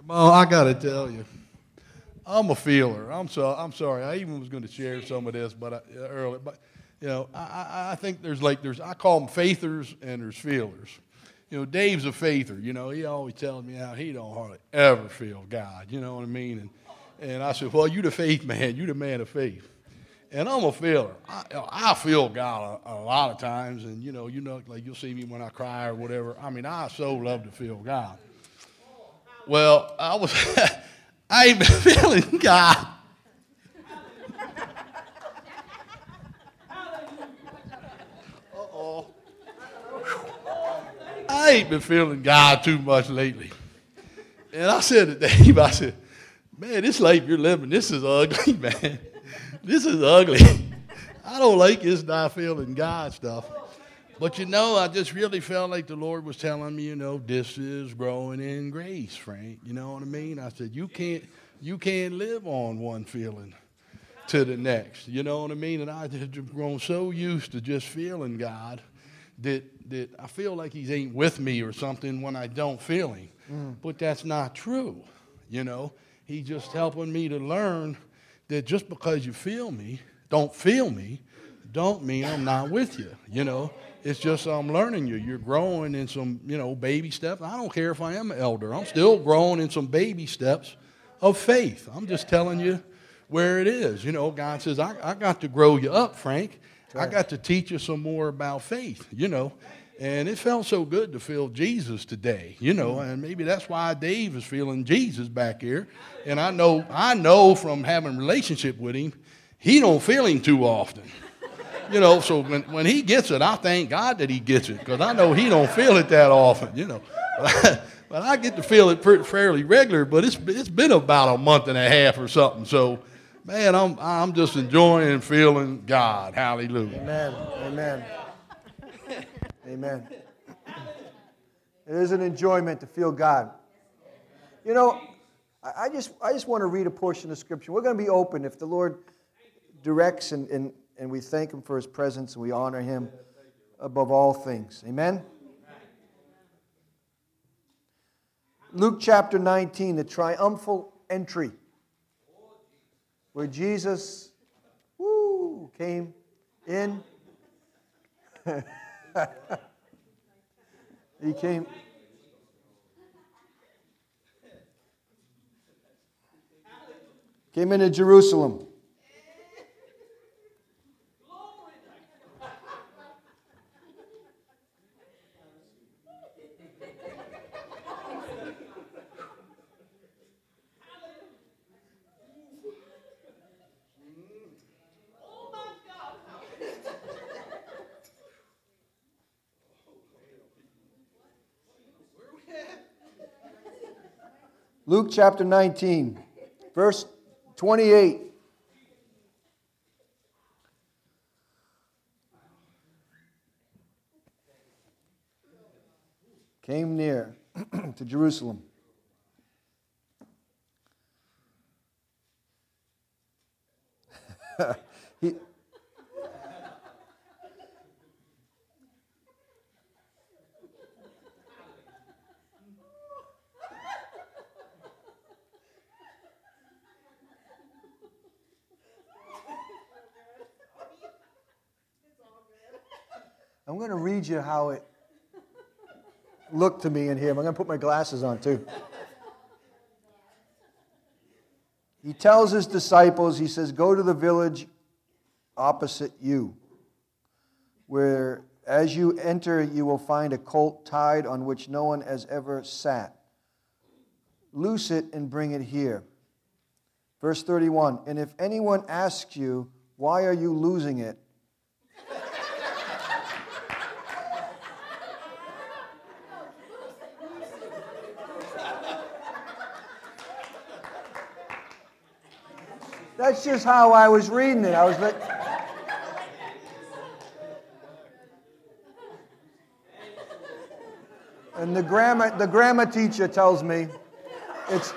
Well, I got to tell you, I'm a feeler. I'm so I'm sorry. I even was going to share some of this, but I, earlier, but you know, I, I I think there's like there's I call them faithers and there's feelers. You know, Dave's a faither. You know, he always tells me how he don't hardly ever feel God. You know what I mean? And and I said, well, you the faith man. You the man of faith. And I'm a feeler. I, I feel God a, a lot of times, and you know, you know, like you'll see me when I cry or whatever. I mean, I so love to feel God. Well, I was, I ain't been feeling God. Uh-oh. I ain't been feeling God too much lately. And I said to Dave, I said, man, this life you're living, this is ugly, man. This is ugly. I don't like this not feeling God stuff. But, you know, I just really felt like the Lord was telling me, you know, this is growing in grace, Frank. You know what I mean? I said, you can't you can't live on one feeling to the next. You know what I mean? And I just grown so used to just feeling God that that I feel like he ain't with me or something when I don't feel him. Mm. But that's not true, you know. He's just helping me to learn that just because you feel me, don't feel me, don't mean I'm not with you, you know. It's just I'm learning you. You're growing in some, you know, baby steps. I don't care if I am an elder. I'm still growing in some baby steps of faith. I'm just telling you where it is. You know, God says, I, I got to grow you up, Frank. Right. I got to teach you some more about faith, you know. And it felt so good to feel Jesus today, you know, and maybe that's why Dave is feeling Jesus back here. And I know, I know from having a relationship with him, he don't feel him too often. You know, so when, when he gets it, I thank God that he gets it, because I know he don't feel it that often, you know. But I get to feel it pretty, fairly regular, but it's it's been about a month and a half or something. So, man, I'm I'm just enjoying and feeling God. Hallelujah.
Amen. Amen. Amen. It is an enjoyment to feel God. You know, I, I just I just want to read a portion of Scripture. We're going to be open if the Lord directs and, and And we thank him for his presence, and we honor him above all things. Amen? Luke chapter nineteen, the triumphal entry, where Jesus woo, came in. He came. Came into Jerusalem. Luke chapter nineteen, verse twenty-eight. Came near to Jerusalem. he, I'm going to read you how it looked to me in here. I'm going to put my glasses on too. He tells his disciples, he says, go to the village opposite you, where as you enter you will find a colt tied on which no one has ever sat. Loose it and bring it here. Verse thirty-one, and if anyone asks you, why are you losing it? That's just how I was reading it. I was like, and the grammar, the grammar teacher tells me it's.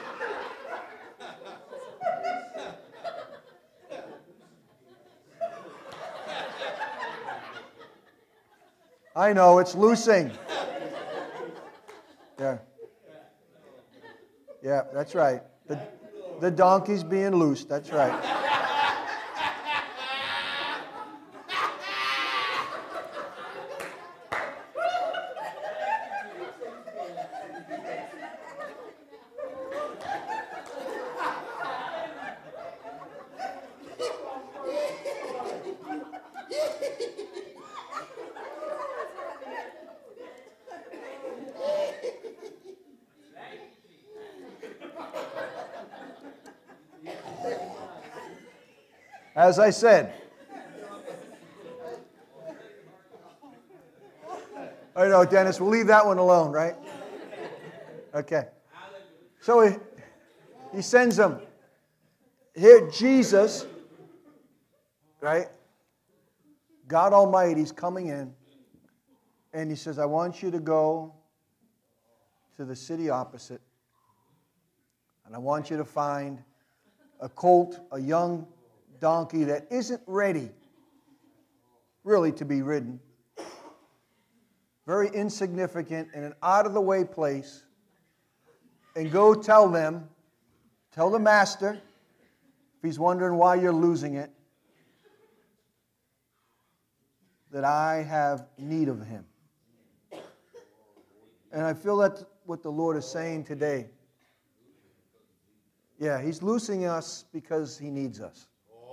I know, it's loosing. Yeah. Yeah, that's right. The, the donkey's being loosed. That's right. As I said, I know, Dennis, we'll leave that one alone, right? Okay. So he, he sends them. Here, Jesus, right? God Almighty's coming in, and he says, I want you to go to the city opposite, and I want you to find a colt, a young donkey that isn't ready, really, to be ridden. Very insignificant in an out-of-the-way place. And go tell them, tell the master, if he's wondering why you're losing it, that I have need of him. And I feel that's what the Lord is saying today. Yeah, he's loosing us because he needs us.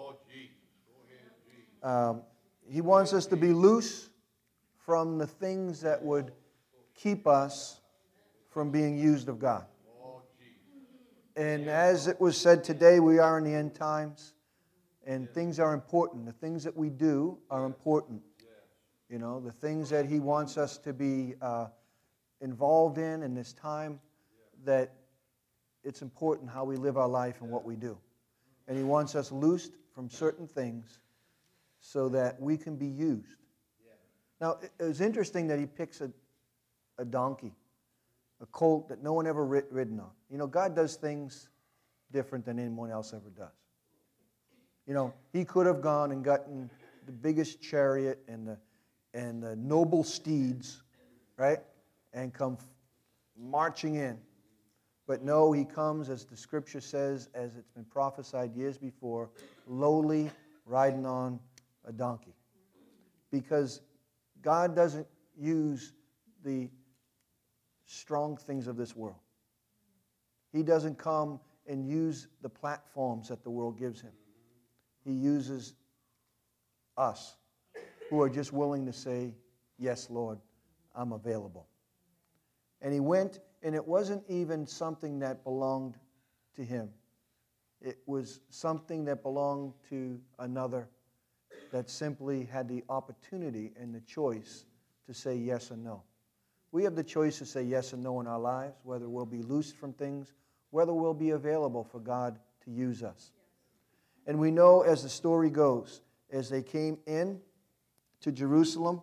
Um, he wants us to be loose from the things that would keep us from being used of God. And as it was said today, we are in the end times, and things are important. The things that we do are important. You know, the things that he wants us to be uh, involved in in this time, that it's important how we live our life and what we do. And he wants us loosed from certain things so that we can be used. Now, it was interesting that he picks a, a donkey, a colt that no one ever rid, ridden on. You know, God does things different than anyone else ever does. You know, he could have gone and gotten the biggest chariot and the, and the noble steeds, right, and come marching in. But no, he comes, as the scripture says, as it's been prophesied years before, lowly, riding on a donkey. Because God doesn't use the strong things of this world. He doesn't come and use the platforms that the world gives him. He uses us who are just willing to say, yes, Lord, I'm available. And he went, and it wasn't even something that belonged to him. It was something that belonged to another that simply had the opportunity and the choice to say yes and no. We have the choice to say yes and no in our lives, whether we'll be loosed from things, whether we'll be available for God to use us. And we know, as the story goes, as they came in to Jerusalem,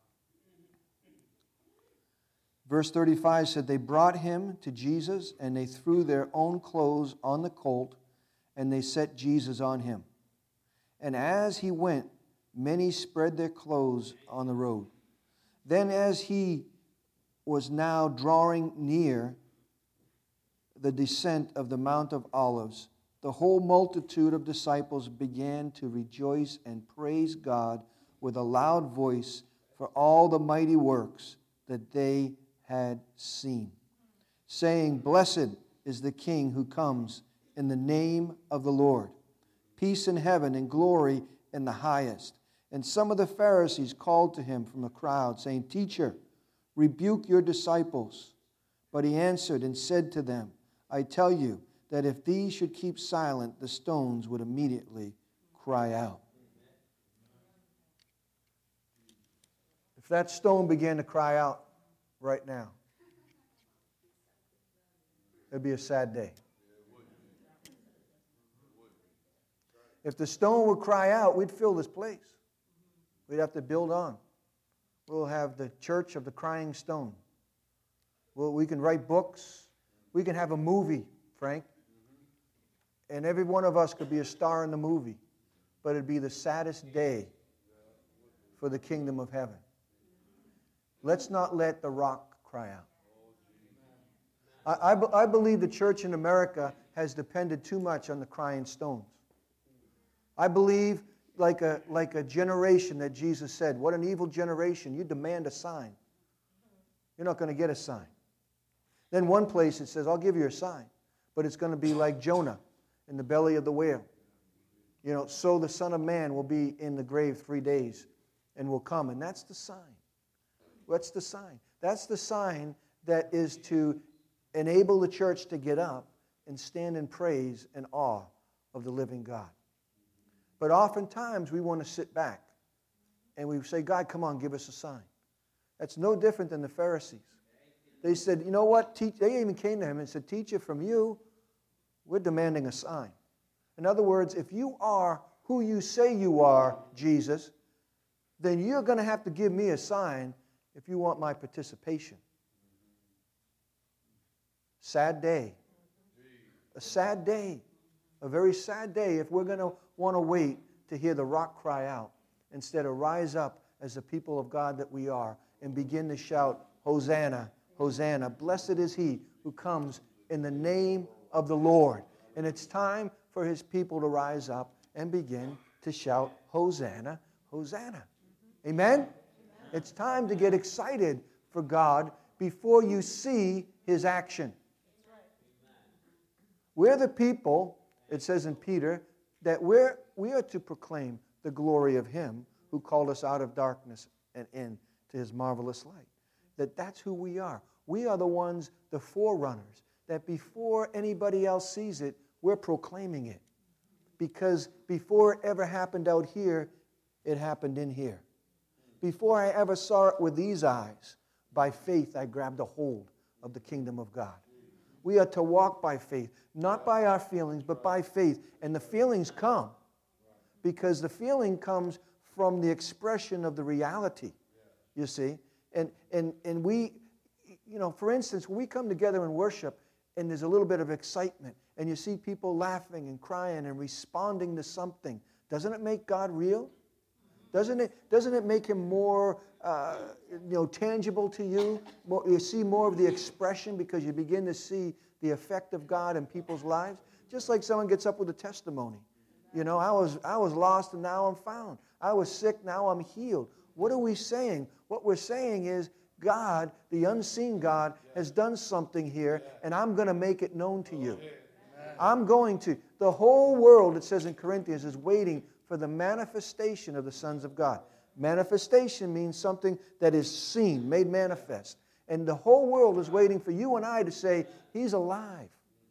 verse thirty-five said, they brought him to Jesus, and they threw their own clothes on the colt, and they set Jesus on him. And as he went, many spread their clothes on the road. Then as he was now drawing near the descent of the Mount of Olives, the whole multitude of disciples began to rejoice and praise God with a loud voice for all the mighty works that they had seen, saying, blessed is the King who comes in the name of the Lord. Peace in heaven and glory in the highest. And some of the Pharisees called to him from the crowd, saying, Teacher, rebuke your disciples. But he answered and said to them, I tell you that if these should keep silent, the stones would immediately cry out. If that stone began to cry out right now, it'd be a sad day. If the stone would cry out, we'd fill this place. We'd have to build on. We'll have the Church of the Crying Stone. Well, we can write books. We can have a movie, Frank. And every one of us could be a star in the movie. But it'd be the saddest day for the kingdom of heaven. Let's not let the rock cry out. I, I, be- I believe the church in America has depended too much on the crying stones. I believe, like a, like a generation that Jesus said, what an evil generation. You demand a sign. You're not going to get a sign. Then one place it says, I'll give you a sign. But it's going to be like Jonah in the belly of the whale. You know, so the Son of Man will be in the grave three days and will come. And that's the sign. What's the sign? That's the sign that is to enable the church to get up and stand in praise and awe of the living God. But oftentimes we want to sit back and we say, God, come on, give us a sign. That's no different than the Pharisees. They said, you know what? Teach, they even came to him and said, teacher, from you, we're demanding a sign. In other words, if you are who you say you are, Jesus, then you're going to have to give me a sign if you want my participation. Sad day. A sad day. A very sad day if we're going to want to wait to hear the rock cry out instead of rise up as the people of God that we are and begin to shout, Hosanna, Hosanna. Blessed is he who comes in the name of the Lord. And it's time for his people to rise up and begin to shout, Hosanna, Hosanna. Amen? Amen? It's time to get excited for God before you see his action. We're the people, it says in Peter, that we're, we are to proclaim the glory of him who called us out of darkness and into his marvelous light. That that's who we are. We are the ones, the forerunners, that before anybody else sees it, we're proclaiming it. Because before it ever happened out here, it happened in here. Before I ever saw it with these eyes, by faith I grabbed a hold of the kingdom of God. We are to walk by faith, not by our feelings, but by faith. And the feelings come because the feeling comes from the expression of the reality, you see. And, and, and we, you know, for instance, when we come together and worship and there's a little bit of excitement and you see people laughing and crying and responding to something, doesn't it make God real? Doesn't it, doesn't it make him more uh, you know, tangible to you? More, you see more of the expression because you begin to see the effect of God in people's lives? Just like someone gets up with a testimony. You know, I was, I was lost and now I'm found. I was sick, now I'm healed. What are we saying? What we're saying is God, the unseen God, has done something here and I'm going to make it known to you. I'm going to. The whole world, it says in Corinthians, is waiting for the manifestation of the sons of God. Manifestation means something that is seen, made manifest. And the whole world is waiting for you and I to say, he's alive.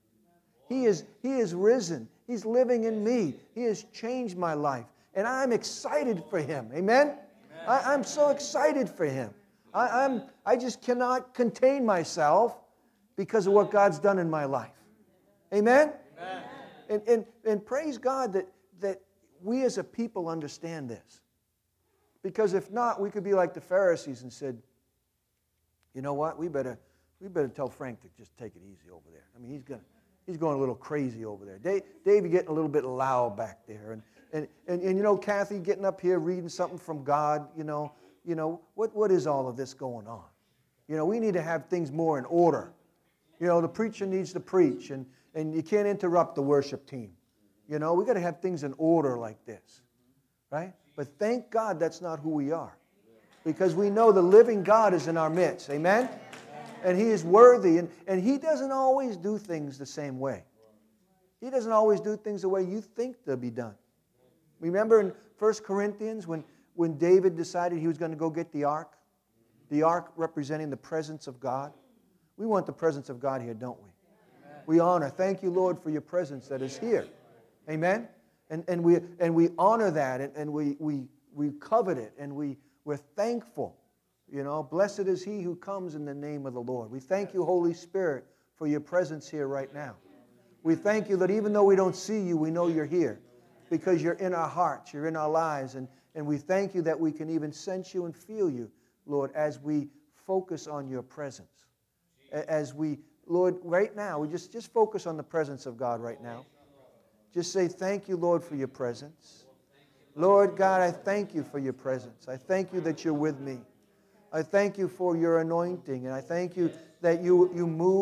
He is, he is risen. He's living in me. He has changed my life. And I'm excited for him. Amen? Amen. I, I'm so excited for him. I, I'm, I just cannot contain myself because of what God's done in my life. Amen? Amen. And, and, and praise God that, that we as a people understand this. Because if not, we could be like the Pharisees and said, you know what, we better we better tell Frank to just take it easy over there. I mean, he's gonna he's going a little crazy over there. Dave, Dave getting a little bit loud back there. And, and, and, and you know, Kathy getting up here reading something from God, you know, you know, what, what is all of this going on? You know, we need to have things more in order. You know, the preacher needs to preach, and, and you can't interrupt the worship team. You know, we got to have things in order like this, right? But thank God that's not who we are, because we know the living God is in our midst. Amen? And he is worthy, and, and he doesn't always do things the same way. He doesn't always do things the way you think they'll be done. Remember in First Corinthians when, when David decided he was going to go get the ark? The ark representing the presence of God. We want the presence of God here, don't we? Amen. We honor. Thank you, Lord, for your presence that is here. Amen? And, and, we, and we honor that, and, and we, we, we covet it, and we, we're thankful. You know, blessed is he who comes in the name of the Lord. We thank you, Holy Spirit, for your presence here right now. We thank you that even though we don't see you, we know you're here because you're in our hearts, you're in our lives, and, and we thank you that we can even sense you and feel you, Lord, as we focus on your presence. As we, Lord, right now, we just, just focus on the presence of God right now. Just say, thank you, Lord, for your presence. Lord God, I thank you for your presence. I thank you that you're with me. I thank you for your anointing, and I thank you that you, you move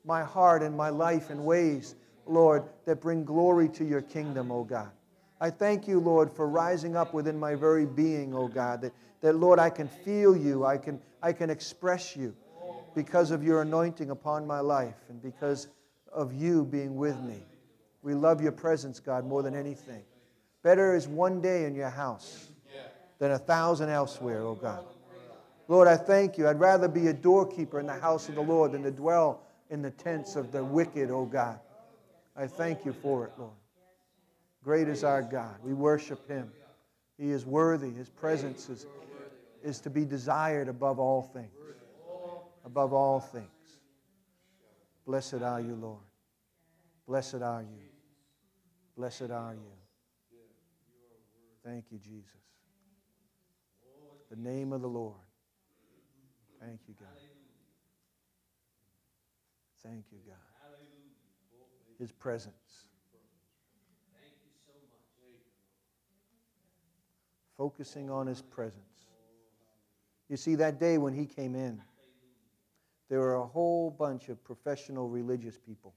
my heart and my life in ways, Lord, that bring glory to your kingdom, oh God. I thank you, Lord, for rising up within my very being, oh God, that, that Lord, I can feel you, I can, I can express you because of your anointing upon my life and because of you being with me. We love your presence, God, more than anything. Better is one day in your house than a thousand elsewhere, oh God. Lord, I thank you. I'd rather be a doorkeeper in the house of the Lord than to dwell in the tents of the wicked, oh God. I thank you for it, Lord. Great is our God. We worship him. He is worthy. His presence is, is to be desired above all things. Above all things. Blessed are you, Lord. Blessed are you. Blessed are you. Thank you, Jesus. The name of the Lord. Thank you, God. Thank you, God. His presence. Focusing on his presence. You see, that day when he came in, there were a whole bunch of professional religious people.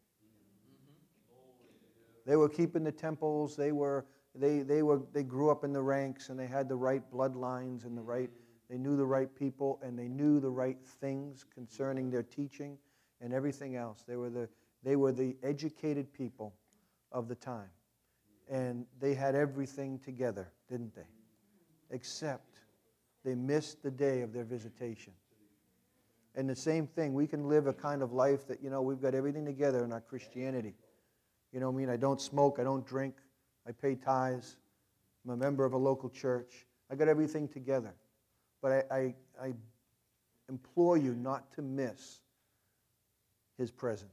They were keeping the temples. They were they they were they grew up in the ranks, and they had the right bloodlines and the right. They knew the right people, and they knew the right things concerning their teaching and everything else. They were the they were the educated people of the time, and they had everything together, didn't they? Except they missed the day of their visitation. And the same thing, we can live a kind of life that, you know, we've got everything together in our Christianity. You know what I mean? I don't smoke, I don't drink, I pay tithes, I'm a member of a local church. I got everything together. But I, I, I implore you not to miss his presence.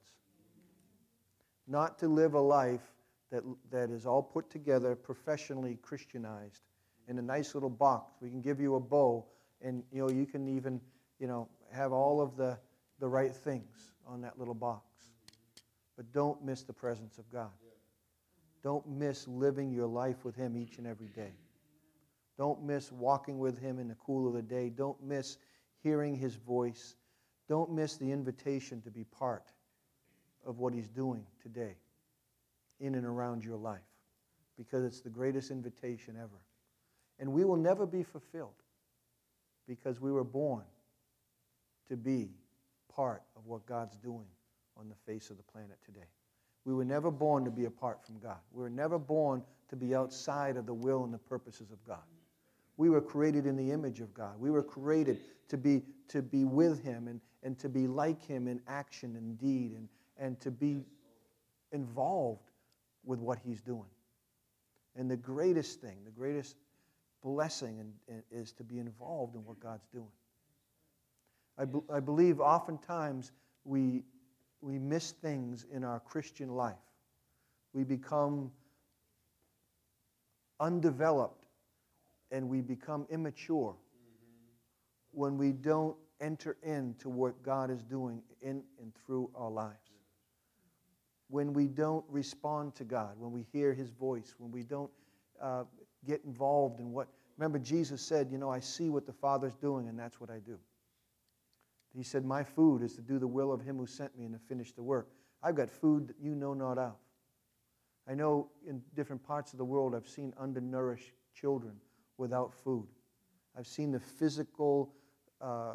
Not to live a life that, that is all put together, professionally Christianized, in a nice little box. We can give you a bow, and you know you can even you know have all of the, the right things on that little box. But don't miss the presence of God. Don't miss living your life with him each and every day. Don't miss walking with him in the cool of the day. Don't miss hearing his voice. Don't miss the invitation to be part of what he's doing today in and around your life, because it's the greatest invitation ever. And we will never be fulfilled because we were born to be part of what God's doing on the face of the planet today. We were never born to be apart from God. We were never born to be outside of the will and the purposes of God. We were created in the image of God. We were created to be, to be with him and, and to be like him in action and deed and, and to be involved with what he's doing. And the greatest thing, the greatest blessing and, and is to be involved in what God's doing. I, be, I believe oftentimes we, we miss things in our Christian life. We become undeveloped and we become immature mm-hmm. when we don't enter into what God is doing in and through our lives. When we don't respond to God, when we hear his voice, when we don't uh, get involved in what... Remember, Jesus said, you know, I see what the Father's doing, and that's what I do. He said, my food is to do the will of him who sent me and to finish the work. I've got food that you know not of. I know in different parts of the world I've seen undernourished children without food. I've seen the physical uh,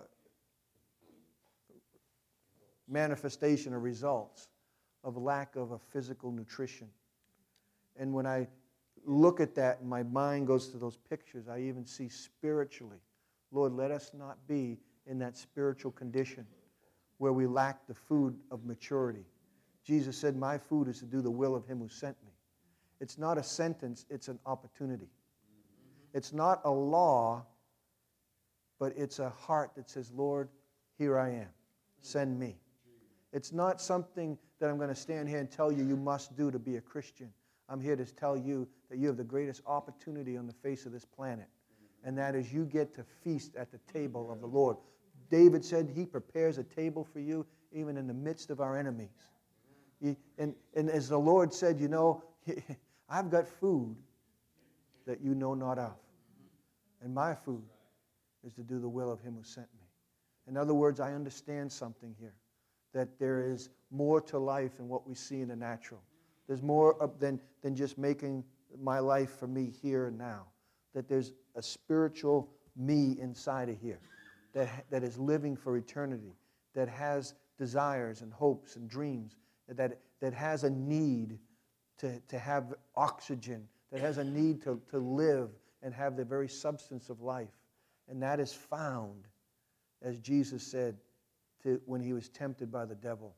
manifestation or results of lack of a physical nutrition. And when I look at that and my mind goes to those pictures, I even see spiritually, Lord, let us not be in that spiritual condition where we lack the food of maturity. Jesus said, my food is to do the will of him who sent me. It's not a sentence, it's an opportunity. It's not a law, but it's a heart that says, Lord, here I am. Send me. It's not something that I'm going to stand here and tell you you must do to be a Christian. I'm here to tell you that you have the greatest opportunity on the face of this planet, and that is you get to feast at the table of the Lord. David said he prepares a table for you even in the midst of our enemies. He, and, and as the Lord said, you know, I've got food that you know not of. And my food is to do the will of him who sent me. In other words, I understand something here. that there is more to life than what we see in the natural. There's more of, than, than just making my life for me here and now. That there's a spiritual me inside of here that, that is living for eternity, that has desires and hopes and dreams, that, that has a need to, to have oxygen, that has a need to, to live and have the very substance of life. And that is found, as Jesus said to, when he was tempted by the devil,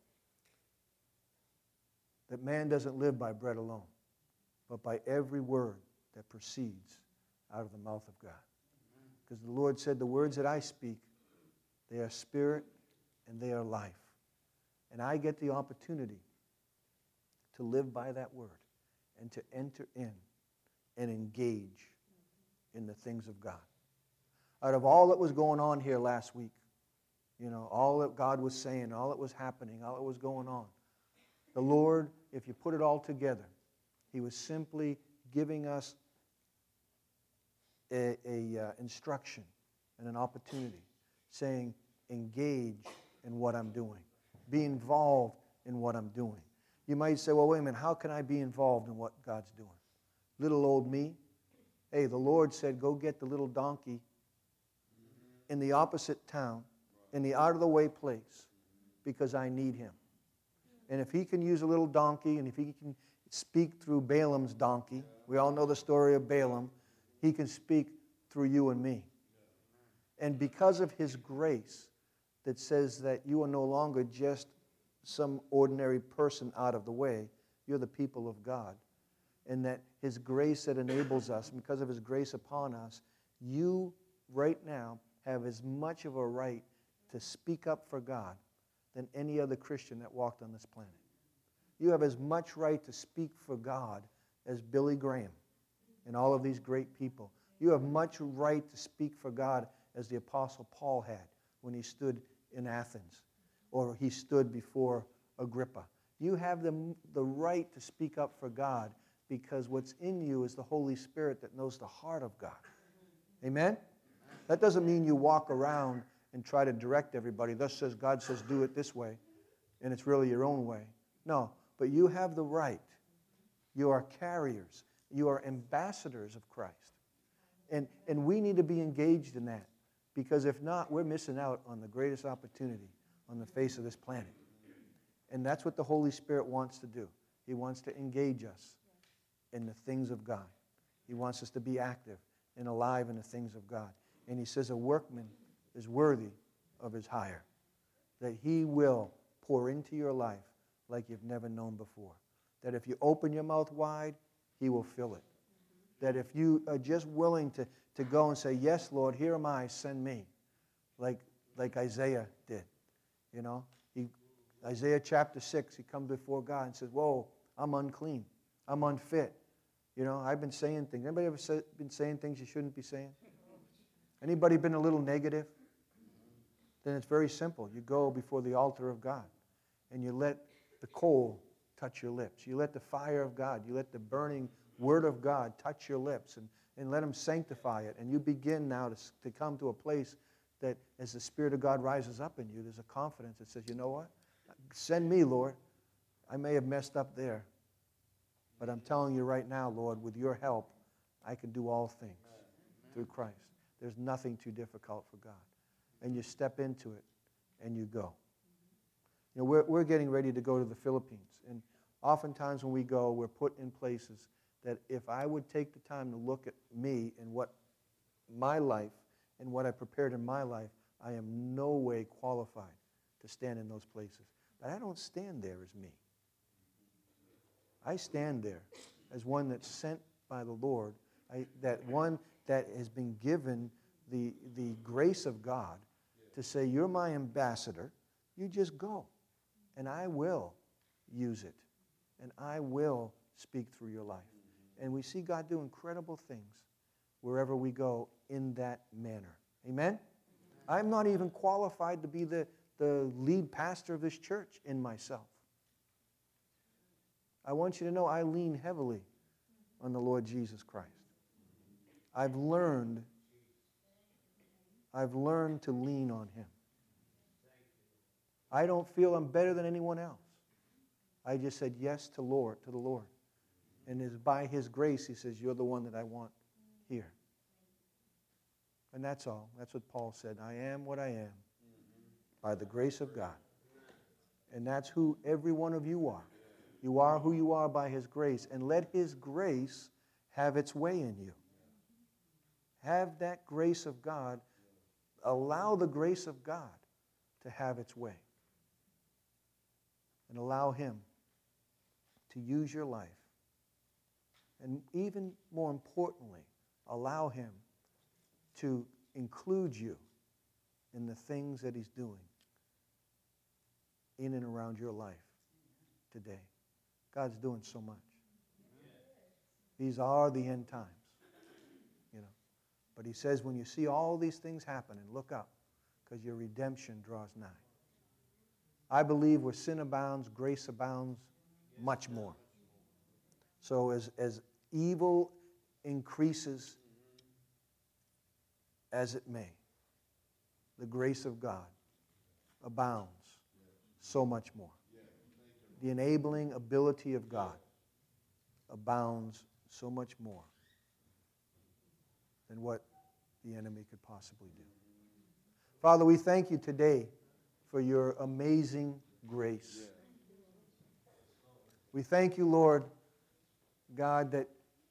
that man doesn't live by bread alone, but by every word that proceeds out of the mouth of God. Because the Lord said, the words that I speak, they are spirit and they are life. And I get the opportunity to live by that word and to enter in and engage in the things of God. Out of all that was going on here last week, you know, all that God was saying, all that was happening, all that was going on, the Lord, if you put it all together, he was simply giving us a, a uh, instruction and an opportunity, saying, engage in what I'm doing. Be involved in what I'm doing. You might say, well, wait a minute, how can I be involved in what God's doing? Little old me? Hey, the Lord said, go get the little donkey in the opposite town, in the out-of-the-way place, because I need him. And if he can use a little donkey, and if he can speak through Balaam's donkey, we all know the story of Balaam, he can speak through you and me. And because of his grace that says that you are no longer just some ordinary person out of the way, you're the people of God. And that his grace that enables us, and because of his grace upon us, you right now have as much of a right to speak up for God than any other Christian that walked on this planet. You have as much right to speak for God as Billy Graham and all of these great people. You have much right to speak for God as the Apostle Paul had when he stood in Athens or he stood before Agrippa. You have the, the right to speak up for God because what's in you is the Holy Spirit that knows the heart of God. Amen? That doesn't mean you walk around and try to direct everybody. Thus says God says do it this way, and it's really your own way. No, but you have the right. You are carriers. You are ambassadors of Christ. And, and we need to be engaged in that because if not, we're missing out on the greatest opportunity on the face of this planet. And that's what the Holy Spirit wants to do. He wants to engage us in the things of God. He wants us to be active and alive in the things of God. And he says a workman is worthy of his hire, that he will pour into your life like you've never known before. That if you open your mouth wide, he will fill it. That if you are just willing to, to go and say, yes, Lord, here am I, send me, like, like Isaiah did. You know, he, Isaiah chapter six, he comes before God and says, whoa, I'm unclean. I'm unfit. You know, I've been saying things. Anybody ever say, been saying things you shouldn't be saying? Anybody been a little negative? Then it's very simple. You go before the altar of God and you let the coal touch your lips. You let the fire of God, you let the burning word of God touch your lips and, and let him sanctify it. And you begin now to, to come to a place that as the Spirit of God rises up in you, there's a confidence that says, you know what? Send me, Lord. I may have messed up there. But I'm telling you right now, Lord, with your help, I can do all things through Christ. There's nothing too difficult for God. And you step into it and you go. You know, we're, we're getting ready to go to the Philippines. And oftentimes when we go, we're put in places that if I would take the time to look at me and what my life and what I prepared in my life, I am no way qualified to stand in those places. But I don't stand there as me. I stand there as one that's sent by the Lord, I, that one that has been given the, the grace of God to say, you're my ambassador, you just go. And I will use it. And I will speak through your life. And we see God do incredible things wherever we go in that manner. Amen? I'm not even qualified to be the, the lead pastor of this church in myself. I want you to know I lean heavily on the Lord Jesus Christ. I've learned, I've learned to lean on him. I don't feel I'm better than anyone else. I just said yes to Lord, to the Lord. And it's by His grace, He says, you're the one that I want here. And that's all. That's what Paul said. I am what I am by the grace of God. And that's who every one of you are. You are who you are by His grace. And let His grace have its way in you. Have that grace of God. Allow the grace of God to have its way. And allow Him to use your life. And even more importantly, allow Him to include you in the things that He's doing in and around your life today. God's doing so much. These are the end times, you know. But He says when you see all these things happening, look up, because your redemption draws nigh. I believe where sin abounds, grace abounds much more. So as, as evil increases as it may, the grace of God abounds so much more. The enabling ability of God abounds so much more than what the enemy could possibly do. Father, we thank You today for Your amazing grace. We thank You, Lord God, that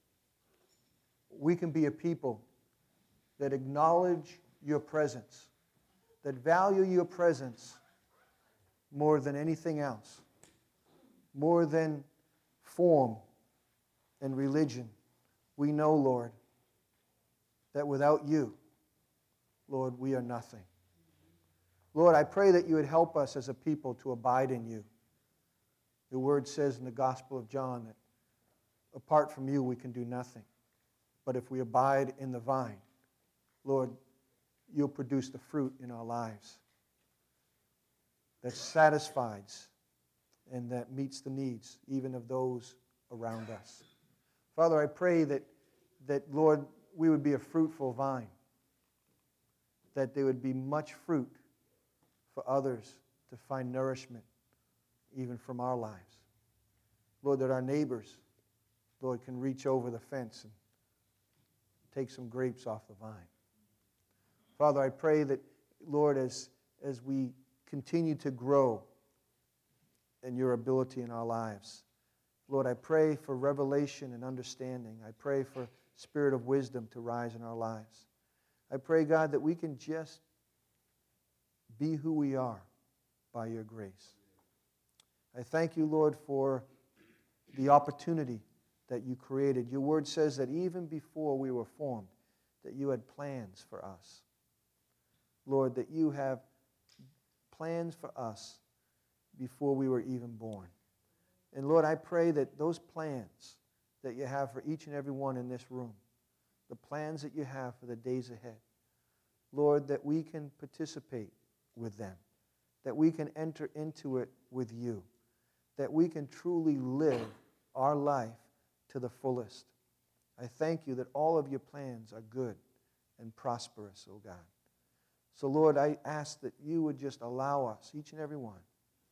we can be a people that acknowledge Your presence, that value Your presence more than anything else, more than form and religion. We know, Lord, that without You, Lord, we are nothing. Lord, I pray that You would help us as a people to abide in You. The Word says in the Gospel of John that apart from You, we can do nothing. But if we abide in the vine, Lord, You'll produce the fruit in our lives that satisfies and that meets the needs even of those around us. Father, I pray that, that, Lord, we would be a fruitful vine, that there would be much fruit for others to find nourishment even from our lives. Lord, that our neighbors, Lord, can reach over the fence and take some grapes off the vine. Father, I pray that, Lord, as, as we continue to grow in Your ability in our lives, Lord, I pray for revelation and understanding. I pray for spirit of wisdom to rise in our lives. I pray, God, that we can just be who we are by Your grace. I thank You, Lord, for the opportunity that You created. Your Word says that even before we were formed, that You had plans for us. Lord, that You have plans for us before we were even born. And Lord, I pray that those plans that You have for each and every one in this room, the plans that You have for the days ahead, Lord, that we can participate with them, that we can enter into it with You, that we can truly live our life to the fullest. I thank You that all of Your plans are good and prosperous, oh God. So, Lord, I ask that You would just allow us, each and every one,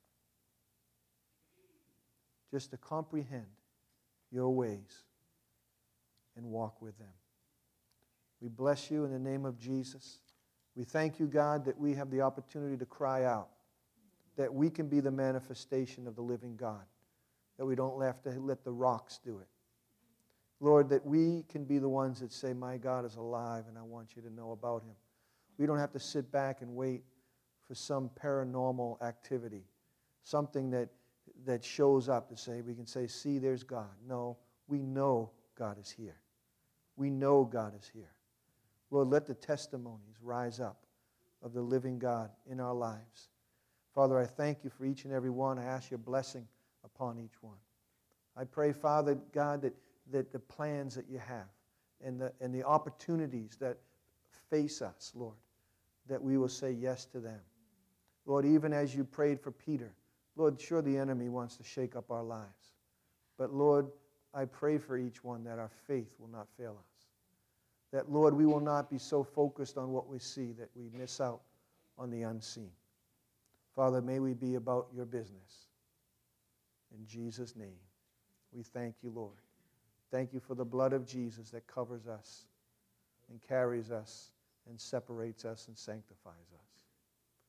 just to comprehend Your ways and walk with them. We bless You in the name of Jesus. We thank You, God, that we have the opportunity to cry out, that we can be the manifestation of the living God, that we don't have to let the rocks do it. Lord, that we can be the ones that say, my God is alive and I want You to know about Him. We don't have to sit back and wait for some paranormal activity, something that, that shows up to say, we can say, see, there's God. No, we know God is here. We know God is here. Lord, let the testimonies rise up of the living God in our lives. Father, I thank You for each and every one. I ask Your blessing upon each one. I pray, Father God, that, that the plans that You have and the, and the opportunities that face us, Lord, that we will say yes to them. Lord, even as You prayed for Peter, Lord, sure the enemy wants to shake up our lives. But Lord, I pray for each one that our faith will not fail us. That, Lord, we will not be so focused on what we see that we miss out on the unseen. Father, may we be about your business. In Jesus' name, we thank you, Lord. Thank you for the blood of Jesus that covers us and carries us and separates us and sanctifies us.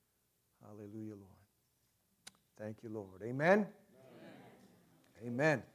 Hallelujah, Lord. Thank you, Lord. Amen? Amen. Amen.